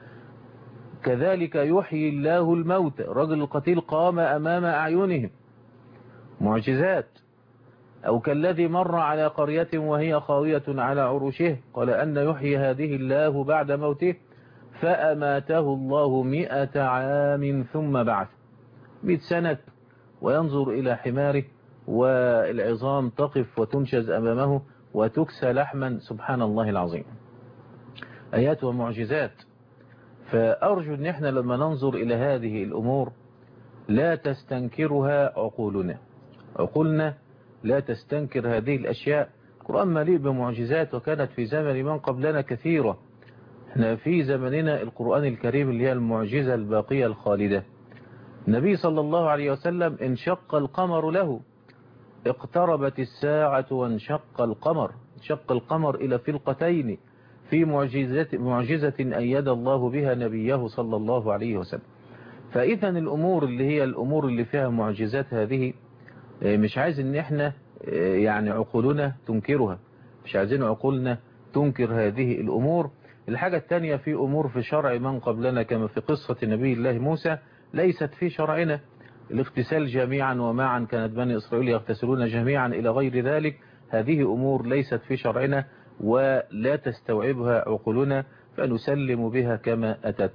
كذلك يحيي الله الموتى، رجل القتيل قام أمام أعينهم، معجزات. أو كالذي مر على قرية وهي خاوية على عروشها قال أن يحيي هذه الله بعد موته فأماته الله مئة عام ثم بعث، مئة سنة وينظر إلى حماره والعظام تقف وتنشز أمامه وتكسى لحما، سبحان الله العظيم. آيات ومعجزات. فأرجو أن احنا لما ننظر إلى هذه الأمور لا تستنكرها عقولنا، عقولنا لا تستنكر هذه الأشياء. القرآن مليء بمعجزات وكانت في زمن من قبلنا كثيرة. احنا في زمننا القرآن الكريم اللي هي المعجزة الباقية الخالدة. النبي صلى الله عليه وسلم انشق القمر له، اقتربت الساعة وانشق القمر، انشق القمر إلى فرقتين في معجزة, معجزة أيد الله بها نبيه صلى الله عليه وسلم. فإذا الأمور اللي هي الأمور اللي فيها معجزات هذه مش عايز ان احنا يعني عقولنا تنكرها، مش عايزين عقولنا تنكر هذه الأمور. الحاجة الثانية في أمور في شرع من قبلنا كما في قصة نبي الله موسى ليست في شرعنا، الاغتسال جميعا ومعا كانت بني إسرائيل يغتسلون جميعا إلى غير ذلك، هذه أمور ليست في شرعنا ولا تستوعبها عقولنا فنسلم بها كما أتت.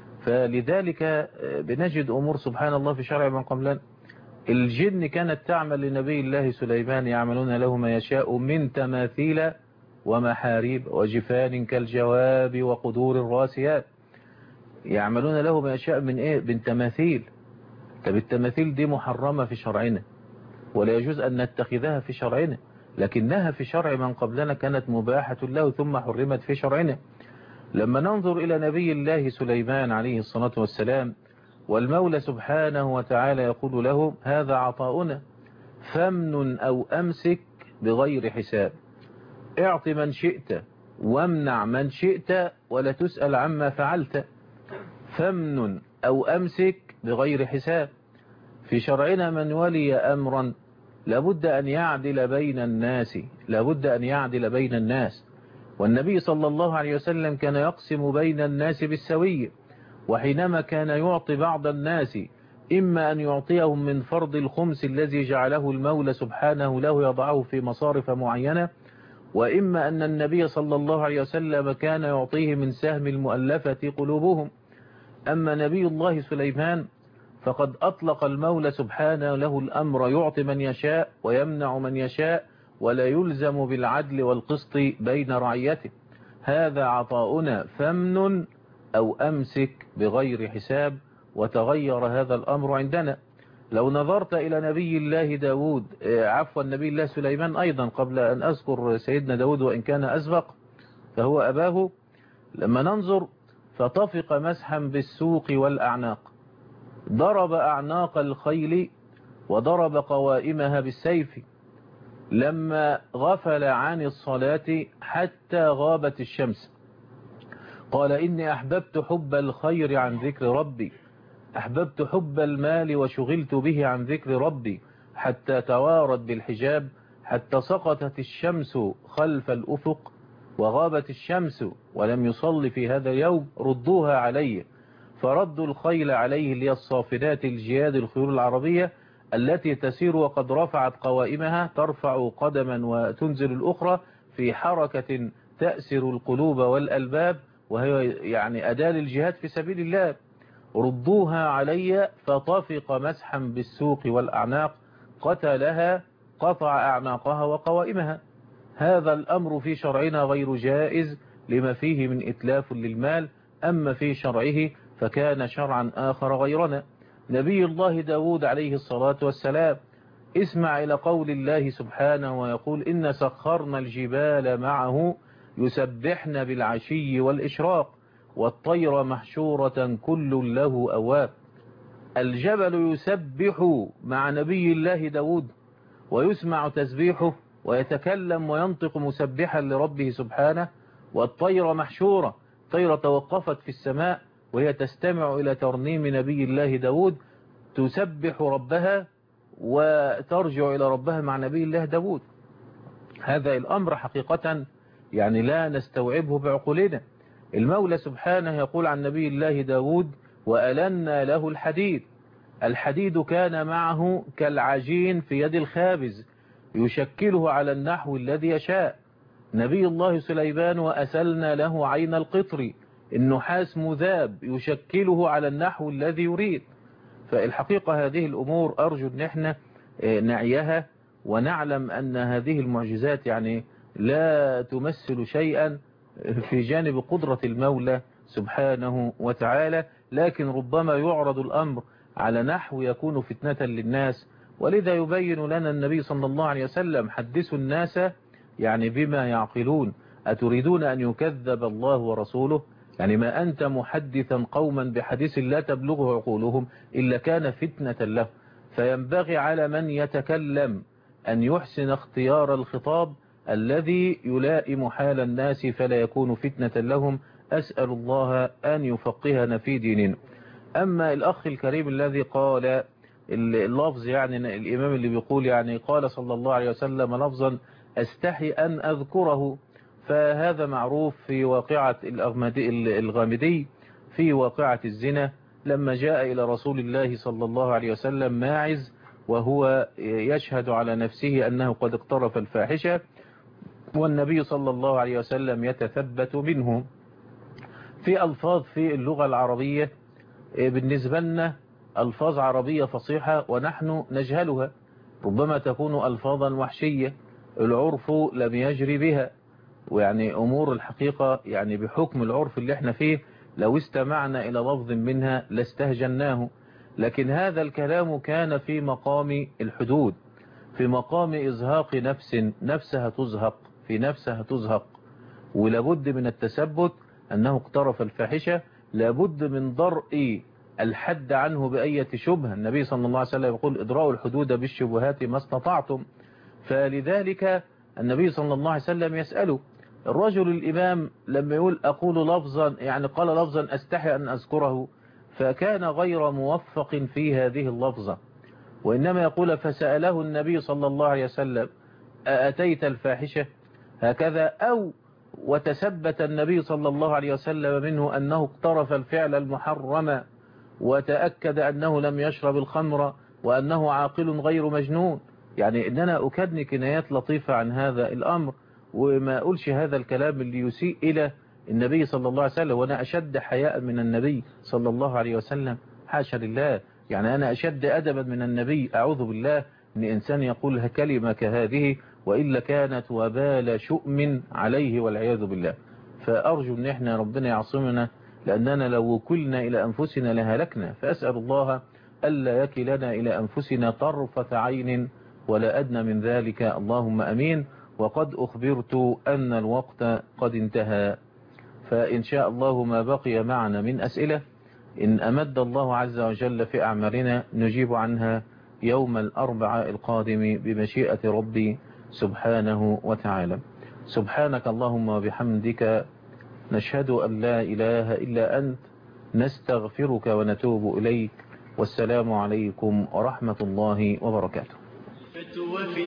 فلذلك بنجد أمور سبحان الله في شرع من قبلنا. الجن كانت تعمل لنبي الله سليمان يعملون له ما يشاء من تماثيل ومحاريب وجفان كالجواب وقدور الراسيات، يعملون له ما يشاء من ايه؟ من تماثيل. طب التماثيل دي محرمة في شرعنا ولا يجوز أن نتخذها في شرعنا، لكنها في شرع من قبلنا كانت مباحة له ثم حرمت في شرعنا. لما ننظر إلى نبي الله سليمان عليه الصلاة والسلام والمولى سبحانه وتعالى يقول له هذا عطاؤنا فامنن أو أمسك بغير حساب، اعط من شئت وامنع من شئت ولا تسأل عما فعلت، فامنن أو أمسك بغير حساب. في شرعنا من ولي أمرا لابد أن يعدل بين الناس، لابد أن يعدل بين الناس. والنبي صلى الله عليه وسلم كان يقسم بين الناس بالسوية، وحينما كان يعطي بعض الناس إما أن يعطيهم من فرض الخمس الذي جعله المولى سبحانه له يضعه في مصارف معينة، وإما أن النبي صلى الله عليه وسلم كان يعطيه من سهم المؤلفة قلوبهم. أما نبي الله سليمان فقد أطلق المولى سبحانه له الأمر يعطي من يشاء ويمنع من يشاء ولا يلزم بالعدل والقسط بين رعيته. هذا عطاؤنا فامنن أو أمسك بغير حساب، وتغير هذا الأمر عندنا. لو نظرت إلى نبي الله داود عفوا نبي الله سليمان أيضا قبل أن أذكر سيدنا داود وإن كان أسبق فهو أباه، لما ننظر فطفق مسحا بالسوق والأعناق، ضرب أعناق الخيل وضرب قوائمها بالسيف، لما غفل عن الصلاة حتى غابت الشمس قال إني أحببت حب الخير عن ذكر ربي، أحببت حب المال وشغلت به عن ذكر ربي، حتى توارت بالحجاب، حتى سقطت الشمس خلف الأفق وغابت الشمس ولم يصل في هذا اليوم، ردوها عليه، فردوا الخيل عليه اللي هي الصافنات الجياد الخيول العربية التي تسير وقد رفعت قوائمها، ترفع قدما وتنزل الأخرى في حركة تأسر القلوب والألباب، وهي يعني أداة الجهاد في سبيل الله. ردوها علي فطفق مسحا بالسوق والأعناق، قتلها، قطع أعناقها وقوائمها. هذا الأمر في شرعنا غير جائز لما فيه من إتلاف للمال، أما في شرعه فكان شرعا آخر غيرنا. نبي الله داود عليه الصلاة والسلام اسمع إلى قول الله سبحانه ويقول إن سخرنا الجبال معه يسبحن بالعشي والإشراق والطير محشورة كل له أواب. الجبل يسبح مع نبي الله داود ويسمع تسبيحه ويتكلم وينطق مسبحا لربه سبحانه، والطير محشورة، طير توقفت في السماء وهي تستمع إلى ترنيم نبي الله داود تسبح ربها وترجع إلى ربها مع نبي الله داود. هذا الأمر حقيقة يعني لا نستوعبه بعقولنا. المولى سبحانه يقول عن نبي الله داود وألنا له الحديد. الحديد كان معه كالعجين في يد الخابز يشكله على النحو الذي يشاء. نبي الله سليمان وأسلنا له عين القطر، النحاس مذاب يشكله على النحو الذي يريد. فالحقيقة هذه الأمور أرجو أن احنا نعيها ونعلم أن هذه المعجزات يعني لا تمثل شيئا في جانب قدرة المولى سبحانه وتعالى، لكن ربما يعرض الأمر على نحو يكون فتنة للناس، ولذا يبين لنا النبي صلى الله عليه وسلم حدثوا الناس يعني بما يعقلون، أتريدون أن يكذب الله ورسوله؟ يعني ما أنت محدثا قوما بحديث لا تبلغه عقولهم إلا كان فتنة له. فينبغي على من يتكلم أن يحسن اختيار الخطاب الذي يلائم حال الناس فلا يكون فتنة لهم. أسأل الله أن يفقهنا في ديننا. أما الأخ الكريم الذي قال اللفظ يعني الإمام اللي بيقول يعني قال صلى الله عليه وسلم لفظا أستحي أن أذكره، فهذا معروف في واقعة الغامدي في واقعة الزنا لما جاء إلى رسول الله صلى الله عليه وسلم ماعز وهو يشهد على نفسه أنه قد اقترف الفاحشة، والنبي صلى الله عليه وسلم يتثبت منه. في ألفاظ في اللغة العربية بالنسبة لنا ألفاظ عربية فصيحة ونحن نجهلها، ربما تكون ألفاظا وحشية العرف لم يجري بها، ويعني أمور الحقيقة يعني بحكم العرف اللي احنا فيه لو استمعنا إلى لفظ منها لاستهجناه، لكن هذا الكلام كان في مقام الحدود، في مقام إزهاق نفس، نفسها تزهق، في نفسها تزهق، ولابد من التثبت أنه اقترف الفاحشة، لابد من ضرء الحد عنه بأية شبهة. النبي صلى الله عليه وسلم يقول ادرأوا الحدود بالشبهات ما استطعتم. فلذلك النبي صلى الله عليه وسلم يسأله الرجل الإمام لما يقول أقول لفظا، يعني قال لفظا أستحي أن أذكره، فكان غير موفق في هذه اللفظة، وإنما يقول فسأله النبي صلى الله عليه وسلم أأتيت الفاحشة هكذا، أو وتثبت النبي صلى الله عليه وسلم منه أنه اقترف الفعل المحرم وتأكد أنه لم يشرب الخمر وأنه عاقل غير مجنون. يعني إننا أكدني كنايات لطيفة عن هذا الأمر، وما أقولش هذا الكلام اللي يسيء إلى النبي صلى الله عليه وسلم، وأنا أشد حياء من النبي صلى الله عليه وسلم، حاشا لله. يعني أنا أشد أدبا من النبي، أعوذ بالله أن إنسان يقول كلمة كهذه، وإلا كانت وبال شؤم عليه والعياذ بالله. فأرجو أن احنا ربنا يعصمنا، لأننا لو وكلنا إلى أنفسنا لهلكنا. فأسأل الله ألا يكلنا إلى أنفسنا طرفة عين ولا أدنى من ذلك، اللهم أمين. وقد أخبرت أن الوقت قد انتهى، فإن شاء الله ما بقي معنا من أسئلة إن أمد الله عز وجل في أعمارنا نجيب عنها يوم الأربعاء القادم بمشيئة ربي سبحانه وتعالى. سبحانك اللهم وبحمدك نشهد أن لا إله إلا أنت، نستغفرك ونتوب إليك، والسلام عليكم ورحمة الله وبركاته.